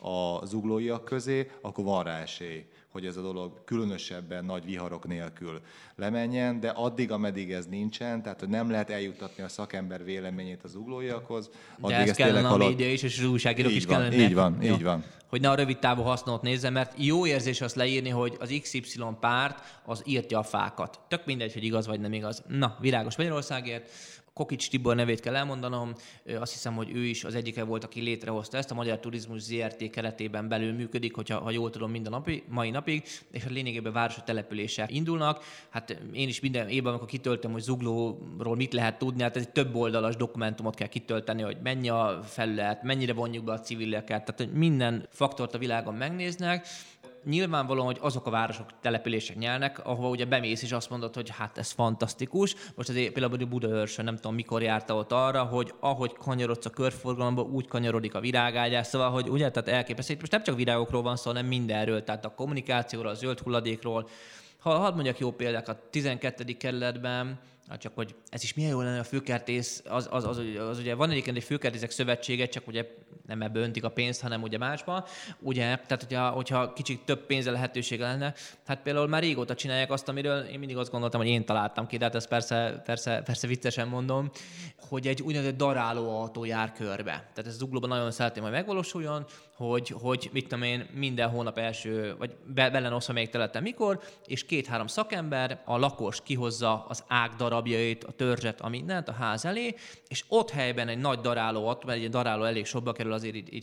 Speaker 1: a zuglóiak közé, akkor van rá esély, hogy ez a dolog különösebben nagy viharok nélkül lemenjen, de addig, ameddig ez nincsen, tehát hogy nem lehet eljuttatni a szakember véleményét az zuglóiakhoz, addig
Speaker 2: de ez kellene a média is, és az újságírók is kellene.
Speaker 1: Így van.
Speaker 2: Hogy ne a rövid távú hasznot nézze, mert jó érzés azt leírni, hogy az XY párt az írtja a fákat. Tök mindegy, hogy igaz vagy nem igaz. Na, Virágos Magyarországért. Kokics Tibor nevét kell elmondanom, azt hiszem, hogy ő is az egyike volt, aki létrehozta ezt, a Magyar Turizmus ZRT keretében belül működik, ha jól tudom, mai napig, és a lényegében városi települések indulnak. Hát én is minden évben, amikor kitöltöm, hogy Zuglóról mit lehet tudni, hát ez egy több oldalas dokumentumot kell kitölteni, hogy mennyi a felület, mennyire vonjuk be a civileket, tehát minden faktort a világon megnéznek. Nyilvánvalóan, hogy azok a városok, települések nyernek, ahova ugye bemész és azt mondod, hogy hát ez fantasztikus. Most azért például Budaörsön nem tudom, mikor járta ott arra, hogy ahogy kanyarodsz a körforgalomba, úgy kanyarodik a virágágyás, szóval, hogy ugye, tehát elképesztő. Most nem csak virágokról van szó, hanem mindenről, tehát a kommunikációról, a zöld hulladékról. Hadd mondjak jó példákat, 12. kerületben, csak hogy ez is milyen jó lenne a főkertész, az ugye van egyébként egy főkertészek szövetsége, csak ugye nem ebből öntik a pénzt, hanem ugye másba. Ugye, tehát hogyha kicsit több pénzre lehetősége lenne, hát például már régóta csinálják azt, amiről én mindig azt gondoltam, hogy én találtam ki, de hát ezt persze viccesen mondom, hogy egy úgynevezett daráló autó jár körbe. Tehát ez Zuglóban nagyon szeretném, hogy megvalósuljon, hogy mit tudom én, minden hónap első, vagy belen oszva még területen mikor, és 2-3 szakember, a lakos kihozza az ág darabjait, a törzset, a mindent a ház elé, és ott helyben egy nagy daráló autó, mert egy daráló elég sokba kerül azért így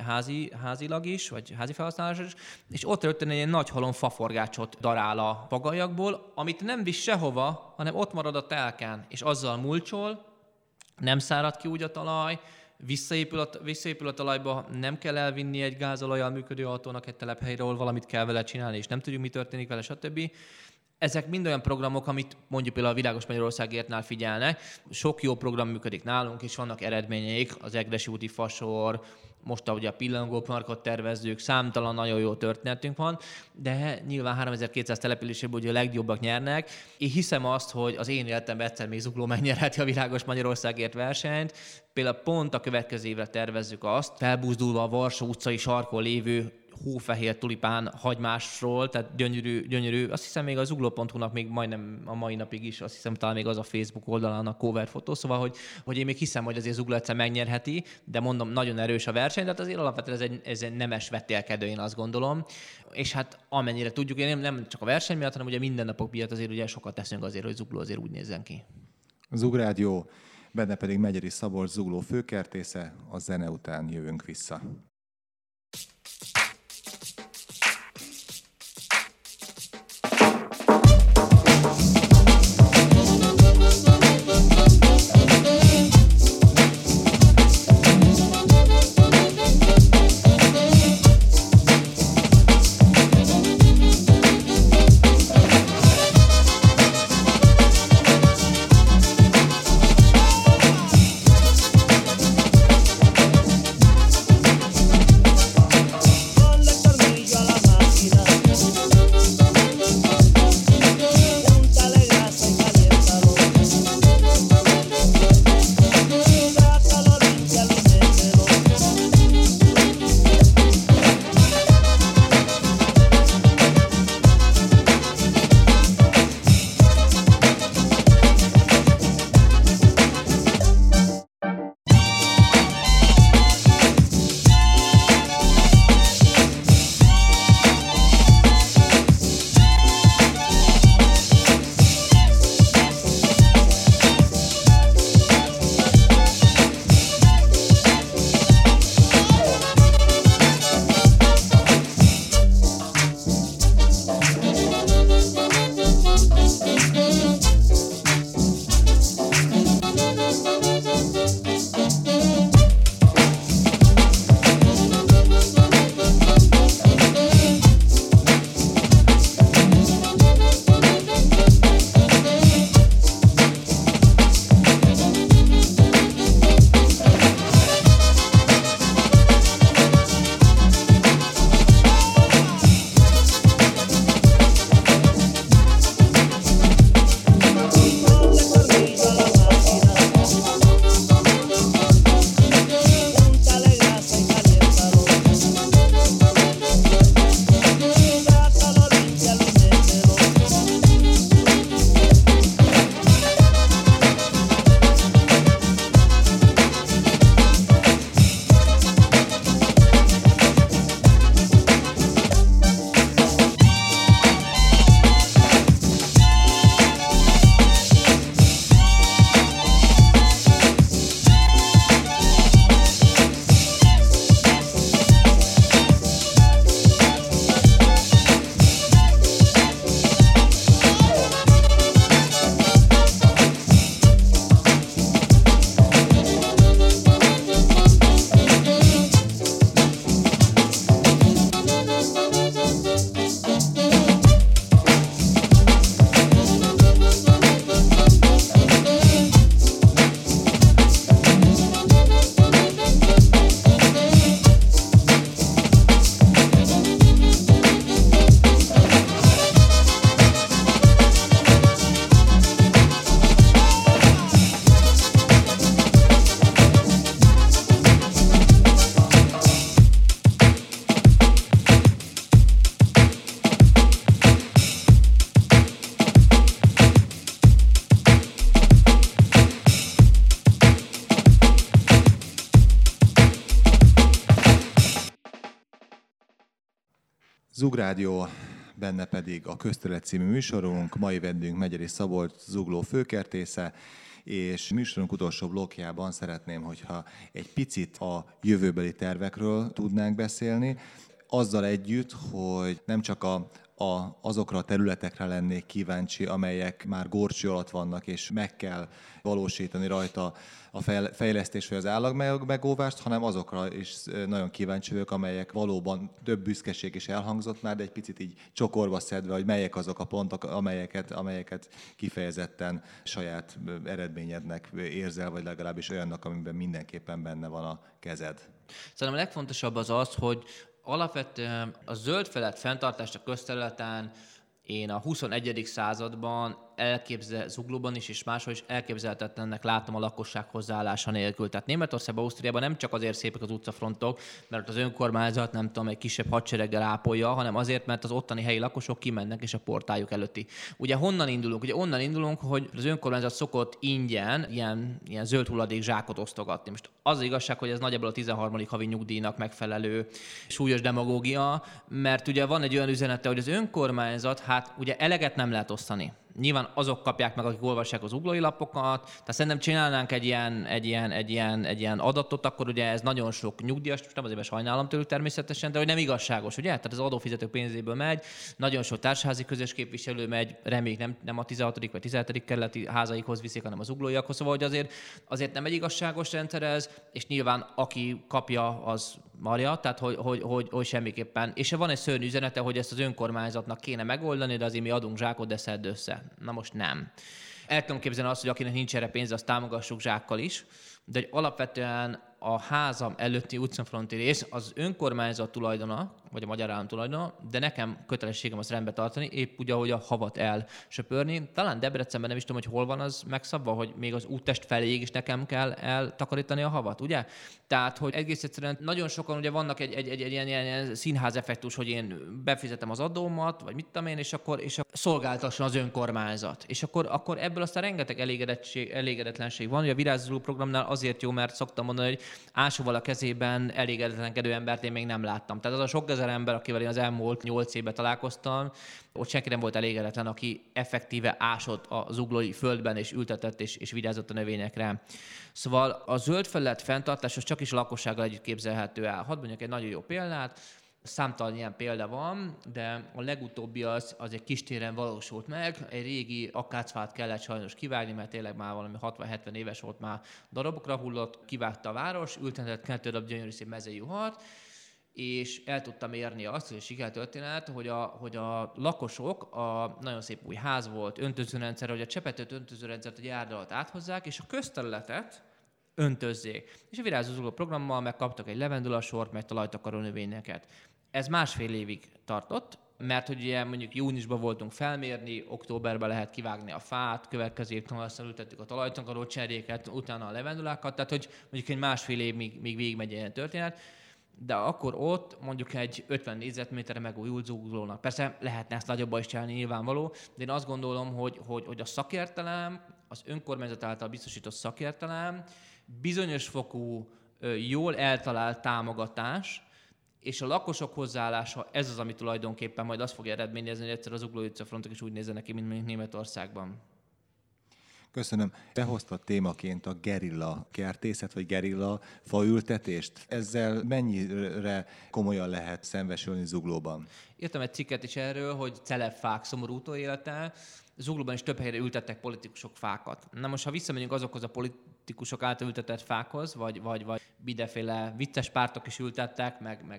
Speaker 2: házilag is, vagy házi felhasználásra is, és ott rögtön egy nagy halom faforgácsot darál a pagajakból, amit nem visz sehova, hanem ott marad a telken, és azzal mulcsol, nem szárad ki úgy a talaj, visszaépül a talajba, nem kell elvinni egy gázolajjal működő autónak egy telephelyről, valamit kell vele csinálni, és nem tudjuk, mi történik vele, stb. Ezek mind olyan programok, amit mondjuk például a Világos Magyarországértnál figyelnek. Sok jó program működik nálunk, és vannak eredményeik, az Egressy úti fasor, most ugye a pillangóparkot tervezzük, számtalan nagyon jó történetünk van, de nyilván 3200 településéből ugye a legjobbak nyernek. Én hiszem azt, hogy az én életemben egyszer még Zugló megnyerheti a Világos Magyarországért versenyt. Például pont a következő évre tervezzük azt, felbúzdulva a Varsó utcai sarkon lévő hófehér tulipán hagymásról, tehát gyönyörű. Azt hiszem még a zugló.hu-nak még majdnem a mai napig is, azt hiszem talán még az a Facebook oldalán a cover fotó, szóval, hogy én még hiszem, hogy azért Zugló egyszer megnyerheti, de mondom, nagyon erős a verseny, tehát azért alapvetően ez egy nemes vetélkedő, én azt gondolom. És hát amennyire tudjuk, én nem csak a verseny miatt, hanem ugye mindennapok miatt azért ugye sokat teszünk azért, hogy Zugló azért úgy nézzen ki.
Speaker 1: Zugrádió, benne pedig Megyeri Szabolcs Zugló főkertésze, a zene után jövünk vissza. Zugrádió, benne pedig a Közterület című műsorunk, mai vendégünk Megyeri Szabolcs Zugló főkertésze, és műsorunk utolsó blokkjában szeretném, hogyha egy picit a jövőbeli tervekről tudnánk beszélni, azzal együtt, hogy nem csak azokra a területekre lennék kíváncsi, amelyek már górcső alatt vannak, és meg kell valósítani rajta a fejlesztés vagy az állagmegóvást, hanem azokra is nagyon kíváncsi vagyok, amelyek valóban több büszkeség is elhangzott már, de egy picit így csokorba szedve, hogy melyek azok a pontok, amelyeket kifejezetten saját eredményednek érzel, vagy legalábbis olyannak, amiben mindenképpen benne van a kezed.
Speaker 2: Szerintem a legfontosabb az, hogy alapvetően a zöld felett fenntartást a közterületen én a 21. században Zuglóban is és máshol is elképzelhetetlennek látom a lakosság hozzáállása nélkül. Tehát Németországban, Ausztriában nem csak azért szépek az utcafrontok, mert az önkormányzat, nem tudom, egy kisebb hadsereggel ápolja, hanem azért, mert az ottani helyi lakosok kimennek és a portájuk előtti. Ugye honnan indulunk? Ugye onnan indulunk, hogy az önkormányzat szokott ingyen ilyen zöld hulladék zsákot osztogatni. Most az igazság, hogy ez nagyjából a 13. havi nyugdíjnak megfelelő súlyos demagógia, mert ugye van egy olyan üzenete, hogy az önkormányzat, hát ugye eleget nem lehet osztani. Nyilván azok kapják meg, akik olvassák az zuglói lapokat, tehát szerintem csinálnánk egy ilyen adatot, akkor ugye ez nagyon sok nyugdíjas, nem azért sajnálom tőlük természetesen, de hogy nem igazságos, ugye? Tehát az adófizetők pénzéből megy, nagyon sok társasházi közös képviselő megy, reméljük nem a 16. vagy 17. kerületi házaikhoz viszik, hanem az zuglóiakhoz, szóval hogy azért nem egy igazságos rendszer ez, és nyilván aki kapja, az marja, tehát hogy semmiképpen. És van egy szörnyű üzenete, hogy ezt az önkormányzatnak kéne megoldani, de azért mi adunk zsákot, de szedd össze. Na most nem. El tudom képzelni azt, hogy akinek nincs erre pénze, azt támogassuk zsákkal is, de hogy alapvetően a házam előtti utcafronti rész az önkormányzat tulajdona, vagy a magyar állam tulajdona, de nekem kötelességem azt rendbe tartani, épp úgy, ahogy a havat elsöpörni. Talán Debrecenben nem is tudom, hogy hol van az megszabva, hogy még az úttest feléig is nekem kell eltakarítani a havat, ugye? Tehát, hogy egész egyszerűen nagyon sokan ugye vannak egy ilyen színház effektus, hogy én befizetem az adómat, vagy mit tudom én, és akkor szolgáltasson az önkormányzat. És akkor ebből aztán rengeteg elégedetlenség van. Ugye a Virázzuló programnál azért jó, mert szoktam mondani, hogy ásóval a kezében elégedetlenkedő embert én még nem láttam. Tehát az a sok ezer ember, akivel én az elmúlt 8 évben találkoztam, ott senki nem volt elégedetlen, aki effektíve ásott a zuglói földben, és ültetett, és vigyázott a növényekre. Szóval a zöld felület fenntartás az csak is a lakossággal együtt képzelhető el. Hadd mondjak egy nagyon jó példát. Számtalan ilyen példa van, de a legutóbbi az egy kistéren valósult meg. Egy régi akácfát kellett sajnos kivágni, mert tényleg már valami 60-70 éves volt, már darabokra hullott, kivágta a város, ültetett 2 darab gyönyörű szép mezei juhart, és el tudtam érni azt, hogy a sikertörténet, hogy a lakosok, nagyon szép új ház volt, öntözőrendszer, hogy a csepetőt öntözőrendszert a gyár alatt áthozzák, és a közterületet öntözzék. És a Virázzó Zugló programmal megkaptak egy levendulasort, meg talajtakaró növényeket. Ez 1,5 évig tartott, mert hogy ugye mondjuk júniusban voltunk felmérni, októberben lehet kivágni a fát, következő év tavasszal ültettük a talajtakaró cseréket, utána a levendulákat, tehát hogy mondjuk egy 1,5 év még végigmegy ilyen történet, de akkor ott mondjuk egy 50 négyzetméterre megújult Zuglónak. Persze lehetne ezt nagyobban is csinálni, nyilvánvaló, de én azt gondolom, hogy a szakértelem, az önkormányzat által biztosított szakértelem, bizonyos fokú jól eltalált támogatás, és a lakosok hozzáállása, ez az, ami tulajdonképpen majd azt fogja eredményezni, hogy egyszer az Zuglói utcafrontok is úgy nézzenek ki, mint mondjuk Németországban.
Speaker 1: Köszönöm. Behoztad témaként a gerilla kertészet, vagy gerilla faültetést. Ezzel mennyire komolyan lehet szembesülni Zuglóban?
Speaker 2: Írtam egy cikket is erről, hogy celebfák szomorú utóélete. Zuglóban is több helyre ültettek politikusok fákat. Na most, ha visszamegyünk azokhoz a politikusok által ültetett fákhoz, vagy mindenféle vicces pártok is ültettek,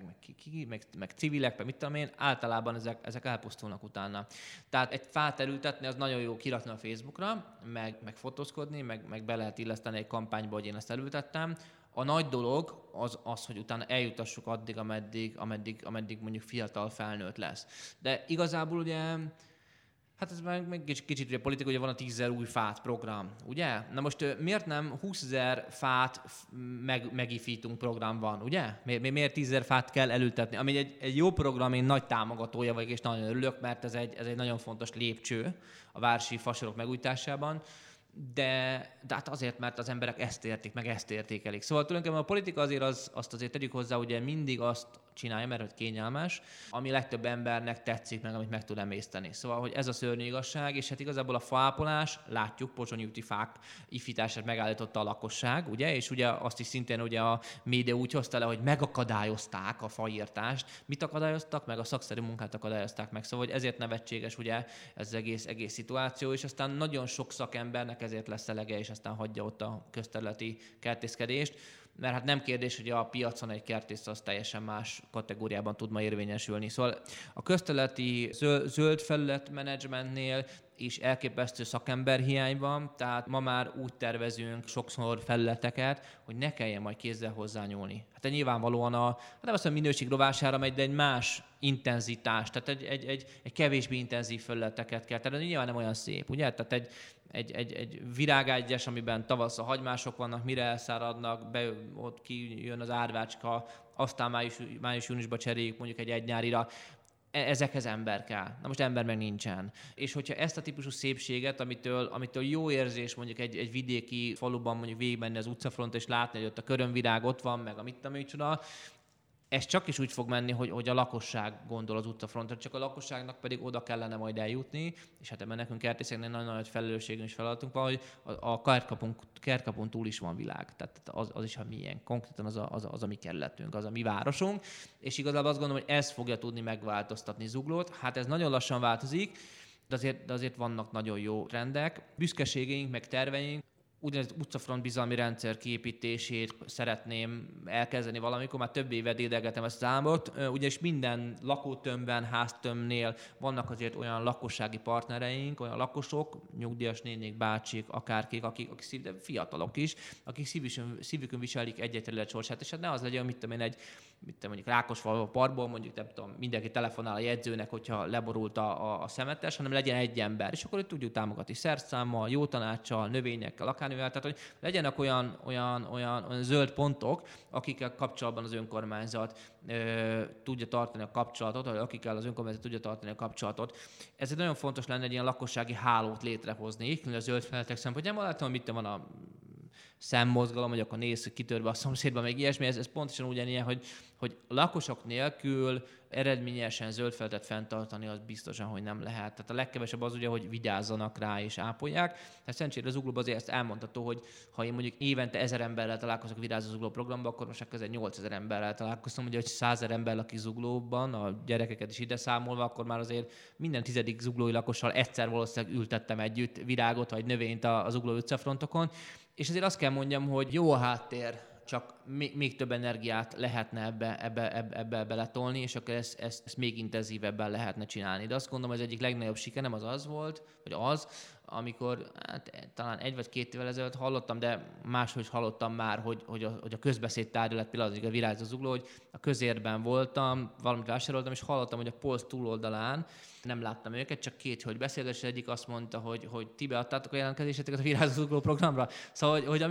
Speaker 2: meg civilek, meg mit tudom én, általában ezek elpusztulnak utána. Tehát egy fát elültetni, az nagyon jó kirakni a Facebookra, meg fotózkodni, meg be lehet illeszteni egy kampányba, hogy én ezt elültettem. A nagy dolog az, hogy utána eljutassuk addig, ameddig mondjuk fiatal felnőtt lesz. De igazából ugye, hát ez meg kicsit ugye politika, ugye van a 10 000 új fát program, ugye? Na most miért nem 20 000 fát megifítunk program van, ugye? Miért 10 000 fát kell elültetni? Ami egy jó program, én nagy támogatója vagyok, és nagyon örülök, mert ez egy nagyon fontos lépcső a városi fasorok megújításában. De hát azért, mert az emberek ezt értik, meg ezt értékelik. Szóval tulajdonképpen a politika azért azt azért tegyük hozzá, ugye mindig azt csinálja, mert hogy kényelmes, ami legtöbb embernek tetszik meg, amit meg tud emészteni. Szóval, hogy ez a szörnyű igazság, és hát igazából a faápolás, látjuk, pozsonyi úti fák ifítását megállította a lakosság, ugye, és ugye azt is szintén ugye a média úgy hozta le, hogy megakadályozták a faírtást. Mit akadályoztak? Meg a szakszerű munkát akadályozták meg. Szóval, hogy ezért nevetséges ugye ez az egész szituáció, és aztán nagyon sok szakembernek ezért lesz elege, és aztán hagyja ott a közterületi kertészkedést. Mert hát nem kérdés, hogy a piacon egy kertész az teljesen más kategóriában tud ma érvényesülni. Szóval a közterületi zöld felületmenedzsmentnél is elképesztő szakemberhiány van, tehát ma már úgy tervezünk sokszor felületeket, hogy ne kelljen majd kézzel hozzányúlni. Hát nyilvánvalóan nem azt mondom, minőség rovására megy, de egy más intenzitás, tehát egy kevésbé intenzív felületeket kell tervezni, nyilván nem olyan szép, ugye? Tehát egy virágágyas, amiben tavasz a hagymások vannak, mire elszáradnak, ott kijön az árvácska, aztán május-júniusban cseréljük mondjuk egy nyárira. Ezekhez ember kell. Na most ember meg nincsen. És hogyha ezt a típusú szépséget, amitől jó érzés mondjuk egy vidéki faluban mondjuk végigmenni az utcafronton, és látni, hogy ott a körömvirág ott van, meg a mit tudom, micsoda, ez csak is úgy fog menni, hogy a lakosság gondol az utcafrontra, csak a lakosságnak pedig oda kellene majd eljutni, és hát ebben nekünk kertészeknek nagyon nagy felelősségünk és feladatunk van, hogy a kertkapun túl is van világ. Tehát az is a milyen. Konkrétan az a mi kerületünk, az a mi városunk, és igazából azt gondolom, hogy ez fogja tudni megváltoztatni Zuglót. Hát ez nagyon lassan változik, de azért vannak nagyon jó trendek. Büszkeségeink, meg terveink, úgynevezett utcafront bizalmi rendszer kiépítését szeretném elkezdeni valamikor, már több éve dédelgetem ezt az álmot, ugyanis minden lakótömbben, háztömbnél vannak azért olyan lakossági partnereink, olyan lakosok, nyugdíjas nénik, bácsik, akárkik, akik fiatalok is, akik szívükön viselik egy terület sorsát, és hát ne az legyen, mondjuk Rákosfalva parkból, mondjuk nem tudom, mindenki telefonál a jegyzőnek, hogyha leborult a szemetes, hanem legyen egy ember, és akkor itt tudjuk támogatni szerszámmal, jó tanáccsal, növényekkel, akármivel, tehát hogy legyenek olyan zöld pontok, akikkel kapcsolatban az önkormányzat tudja tartani a kapcsolatot, vagy akikkel az önkormányzat tudja tartani a kapcsolatot. Ezért nagyon fontos lenne egy ilyen lakossági hálót létrehozni, a zöld felületek szempontjából. Látom, hogy itt van a szemmozgalom, hogy akkor nézz, hogy kitörve a szomszédba, meg ilyesmi, ez pontosan ugyanilyen, hogy lakosok nélkül eredményesen zöld felületet fenntartani, az biztosan, hogy nem lehet. Tehát a legkevesebb az ugye, hogy vigyázzanak rá és ápolják. Tehát szerencsére Zuglóban azért ezt elmondható, hogy ha én mondjuk évente 1000 emberrel találkozok a Virágzó Zugló programba, akkor most közel 8000 emberrel találkoztam, ugye, hogy 100 000 ember lakik Zuglóban, a gyerekeket is ide számolva, akkor már azért minden 10. zuglói lakossal egyszer valószínűleg ültettem együtt virágot vagy növényt a Zugló utcafrontokon. És azért azt kell mondjam, hogy jó a háttér, csak még több energiát lehetne ebbe beletolni, és akkor ezt még intenzívebben lehetne csinálni. De azt gondolom, hogy az egyik legnagyobb siker nem az volt, vagy amikor talán 1 vagy 2 évvel ezelőtt hallottam, de máshogy hallottam már, hogy a közbeszéd tárgyalat például a Virágzó Zugló, hogy a közérben voltam, valamit vásároltam, és hallottam, hogy a polc túloldalán, nem láttam őket, csak 2 hölgy beszélt, és egyik azt mondta, hogy ti beadtátok a jelentkezéseteket a Virágzó Zugló programra. Szóval, hogy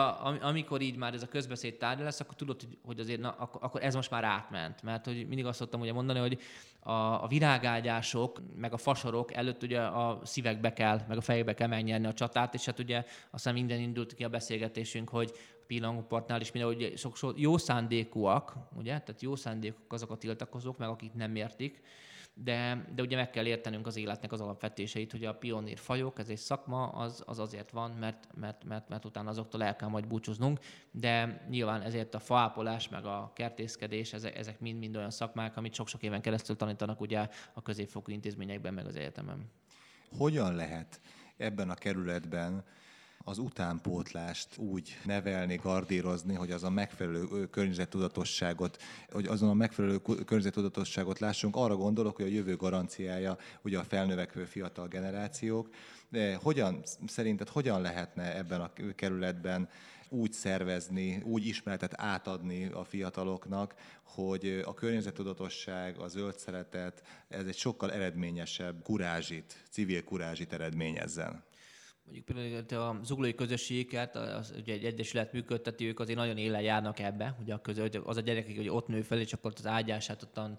Speaker 2: amikor így már ez a közbeszéd tárgya lesz, akkor tudod, hogy azért akkor ez most már átment. Mert hogy mindig azt szoktam ugye mondani, hogy a virágágyások, meg a fasorok előtt ugye a szívekbe kell, meg a fejekbe kell megnyerni a csatát, és hát ugye aztán minden indult ki a beszélgetésünk, hogy a pillangópartnál is minden, hogy sokszor jó szándékúak, ugye, tehát jó szándékúak azok a tiltakozók, meg akik nem értik, de ugye meg kell értenünk az életnek az alapvetéseit, hogy a pionír fajok, ez egy szakma, az azért van, mert utána azoktól el kell majd búcsúznunk, de nyilván ezért a faápolás, meg a kertészkedés, ezek mind olyan szakmák, amit sok-sok éven keresztül tanítanak ugye a középfokú intézményekben, meg az egyetemen. Hogyan lehet
Speaker 1: ebben a kerületben az utánpótlást úgy nevelni, gardírozni, hogy az a megfelelő környezettudatosságot, hogy azon a megfelelő környezettudatosságot lássunk. Arra gondolok, hogy a jövő garanciája ugye a felnövekvő fiatal generációk. De szerinted hogyan lehetne ebben a kerületben úgy szervezni, úgy ismeretet átadni a fiataloknak, hogy a környezettudatosság, a zöld szeretet, ez egy sokkal eredményesebb civil kurázsit eredményezzen?
Speaker 2: Mondjuk például a zuglói közösségeket, ugye egy egyesület működteti, ők azért nagyon élen járnak ebbe, ugye az a gyerek, hogy ott nő fel, és akkor az ágyását ottan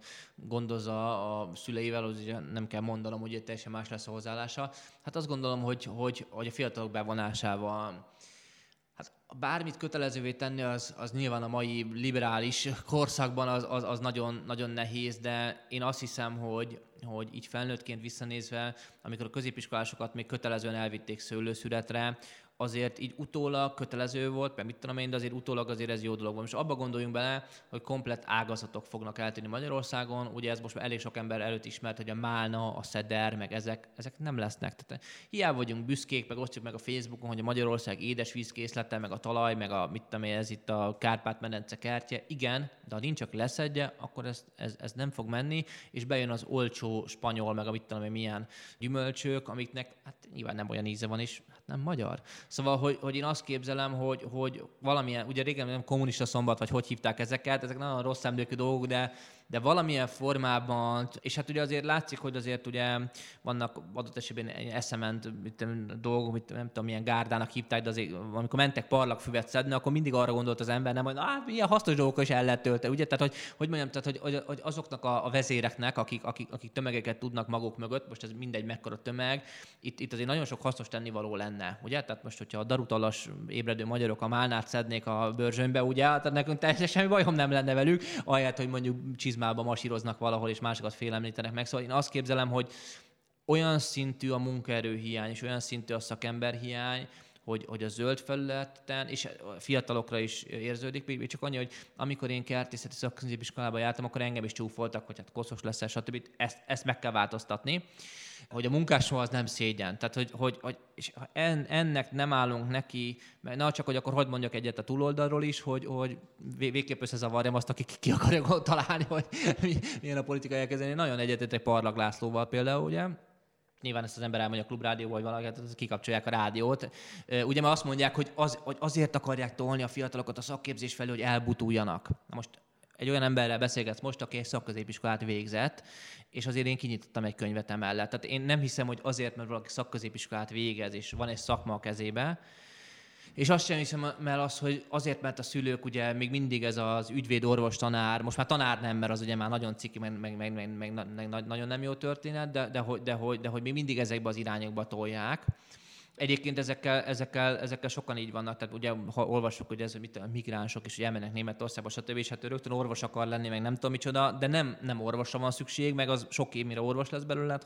Speaker 2: gondozza a szüleivel, az ugye nem kell mondanom, hogy teljesen más lesz a hozzáállása. Hát azt gondolom, hogy a fiatalok bevonásával, Hát bármit kötelezővé tenni, az nyilván a mai liberális korszakban az nagyon, nagyon nehéz, de én azt hiszem, hogy így felnőttként visszanézve, amikor a középiskolásokat még kötelezően elvitték szőlőszüretre, azért így utólag kötelező volt, mert mit tudom én, de azért utólag azért ez jó dolog van. Most abba gondoljunk bele, hogy komplett ágazatok fognak eltűnni Magyarországon, ugye ez most már elég sok ember előtt ismert, hogy a málna, a szeder, meg ezek nem lesznek. Tehát hiába vagyunk büszkék, meg osztjuk meg a Facebookon, hogy a Magyarország édesvízkészlete, meg a talaj, meg a mit tudom én, ez itt a Kárpát-medence kertje. Igen, de ha nincs, csak leszedje, akkor ez nem fog menni, és bejön az olcsó spanyol, meg a mit tudom én, milyen gyümölcsök, amiknek hát nyilván nem olyan íze van, és hát nem magyar. Szóval, hogy én azt képzelem, hogy valamilyen, ugye régen nem kommunista szombat, vagy hogy hívták ezeket, ezek nagyon rossz emlékű dolgok, de valamilyen formában, és hát ugye azért látszik, hogy azért ugye vannak adott esetben eszement dolgok, nem tudom, milyen gárdának hívták, de azért amikor mentek parlagfüvet szedni, akkor mindig arra gondolt az ember, nem, hogy ilyen hasznos dolgokkal is el lehet tölteni, ugye? Tehát, hogy azoknak a vezéreknek, akik tömegeket tudnak maguk mögött, most ez mindegy mekkora tömeg, itt azért nagyon sok hasznos tennivaló lenne, ugye? Tehát most, hogyha a darutalas ébredő magyarok a málnát szednék a bőrzsönybe, ugye? Tehát nekünk teljesen semmi bajom nem lenne velük, ahelyett, hogy mondjuk csizmába masíroznak valahol, és másokat félemlítenek meg. Szóval én azt képzelem, hogy olyan szintű a munkaerőhiány, és olyan szintű a szakemberhiány, hogy a zöld felületen, és a fiatalokra is érződik, még csak annyi, hogy amikor én kertészeti szakközépiskolába jártam, akkor engem is csúfoltak, hogy hát koszos leszel, stb. Ezt meg kell változtatni, hogy a munkásról az nem szégyen. Tehát, és ha ennek nem állunk neki, mert csak, hogy akkor hogy mondjak egyet a túloldalról is, hogy végképp összezavarjam azt, aki ki akarja találni, hogy milyen a politika elkezdeni. Nagyon egyetetek Parlag Lászlóval például, ugye? Nyilván ezt az ember elmondja a klubrádióban, vagy valahogy hát kikapcsolják a rádiót. Ugye már azt mondják, hogy azért akarják tolni a fiatalokat a szakképzés felé, hogy elbutuljanak. Na most egy olyan emberrel beszélgetsz most, aki egy szakközépiskolát végzett, és azért én kinyitottam egy könyvet emellett. Tehát én nem hiszem, hogy azért, mert valaki szakközépiskolát végez, és van egy szakma a kezébe, és azt sem hiszem el az, hogy azért, mert a szülők ugye még mindig ez az ügyvéd, orvos, tanár, most már tanár nem, mert az ugye már nagyon ciki, meg nagyon nem jó történet, de hogy még mindig ezekbe az irányokba tolják. Egyébként ezekkel sokan így vannak, tehát ugye ha olvassuk, hogy ez a migránsok is elmennek Németországba, stb. És hát rögtön orvos akar lenni, meg nem tudom micsoda, de nem orvosra van szükség, meg az sok év, mire orvos lesz belőled,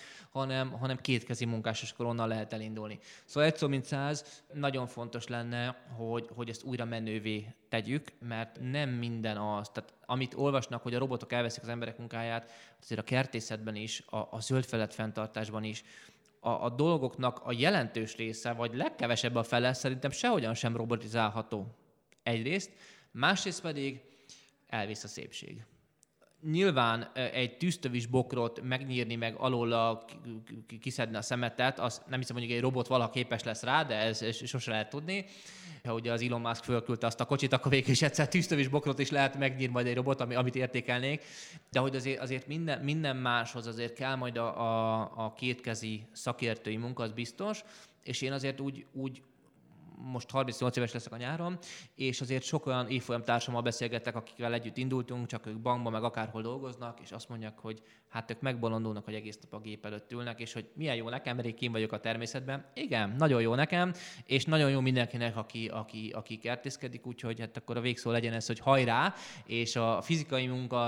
Speaker 2: hanem kétkezi munkás, és akkor onnan lehet elindulni. Szóval egy szó mint 100, nagyon fontos lenne, hogy ezt újra menővé tegyük, mert nem minden az, tehát amit olvasnak, hogy a robotok elveszik az emberek munkáját, azért a kertészetben is, a zöldfelület fenntartásban is, a dolgoknak a jelentős része, vagy legkevesebb a fele szerintem sehogyan sem robotizálható. Egyrészt, másrészt pedig elvész a szépség. Nyilván egy tűztövis bokrot megnyírni, meg alóla kiszedni a szemetet, az nem hiszem, hogy egy robot valaha képes lesz rá, de ez sose lehet tudni. Ha ugye az Elon Musk fölküldte azt a kocsit, akkor végül is egyszer tűztövis bokrot is lehet megnyírni majd egy robot, amit értékelnék. De hogy azért minden máshoz azért kell majd a kétkezi szakértői munka, az biztos, és én azért úgy most 38 éves leszek a nyáron, és azért sok olyan évfolyamtársammal beszélgettek, akikkel együtt indultunk, csak ők bankban meg akárhol dolgoznak, és azt mondják, hogy hát ők megbolondulnak, hogy egész nap a gép előtt ülnek, és hogy milyen jó nekem, mert én kín vagyok a természetben. Igen, nagyon jó nekem, és nagyon jó mindenkinek, aki kertészkedik, úgyhogy hát akkor a végszó legyen ez, hogy hajrá, és a fizikai munka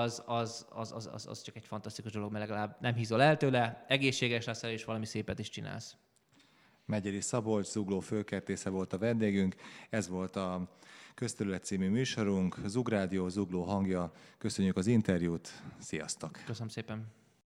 Speaker 2: az csak egy fantasztikus dolog, mert legalább nem hízol el tőle, egészséges leszel, és valami szépet is csinálsz.
Speaker 1: Megyeri Szabolcs zugló főkertésze volt a vendégünk. Ez volt a Közterület című műsorunk, Zugrádió, Zugló hangja. Köszönjük az interjút, sziasztok!
Speaker 2: Köszönöm szépen!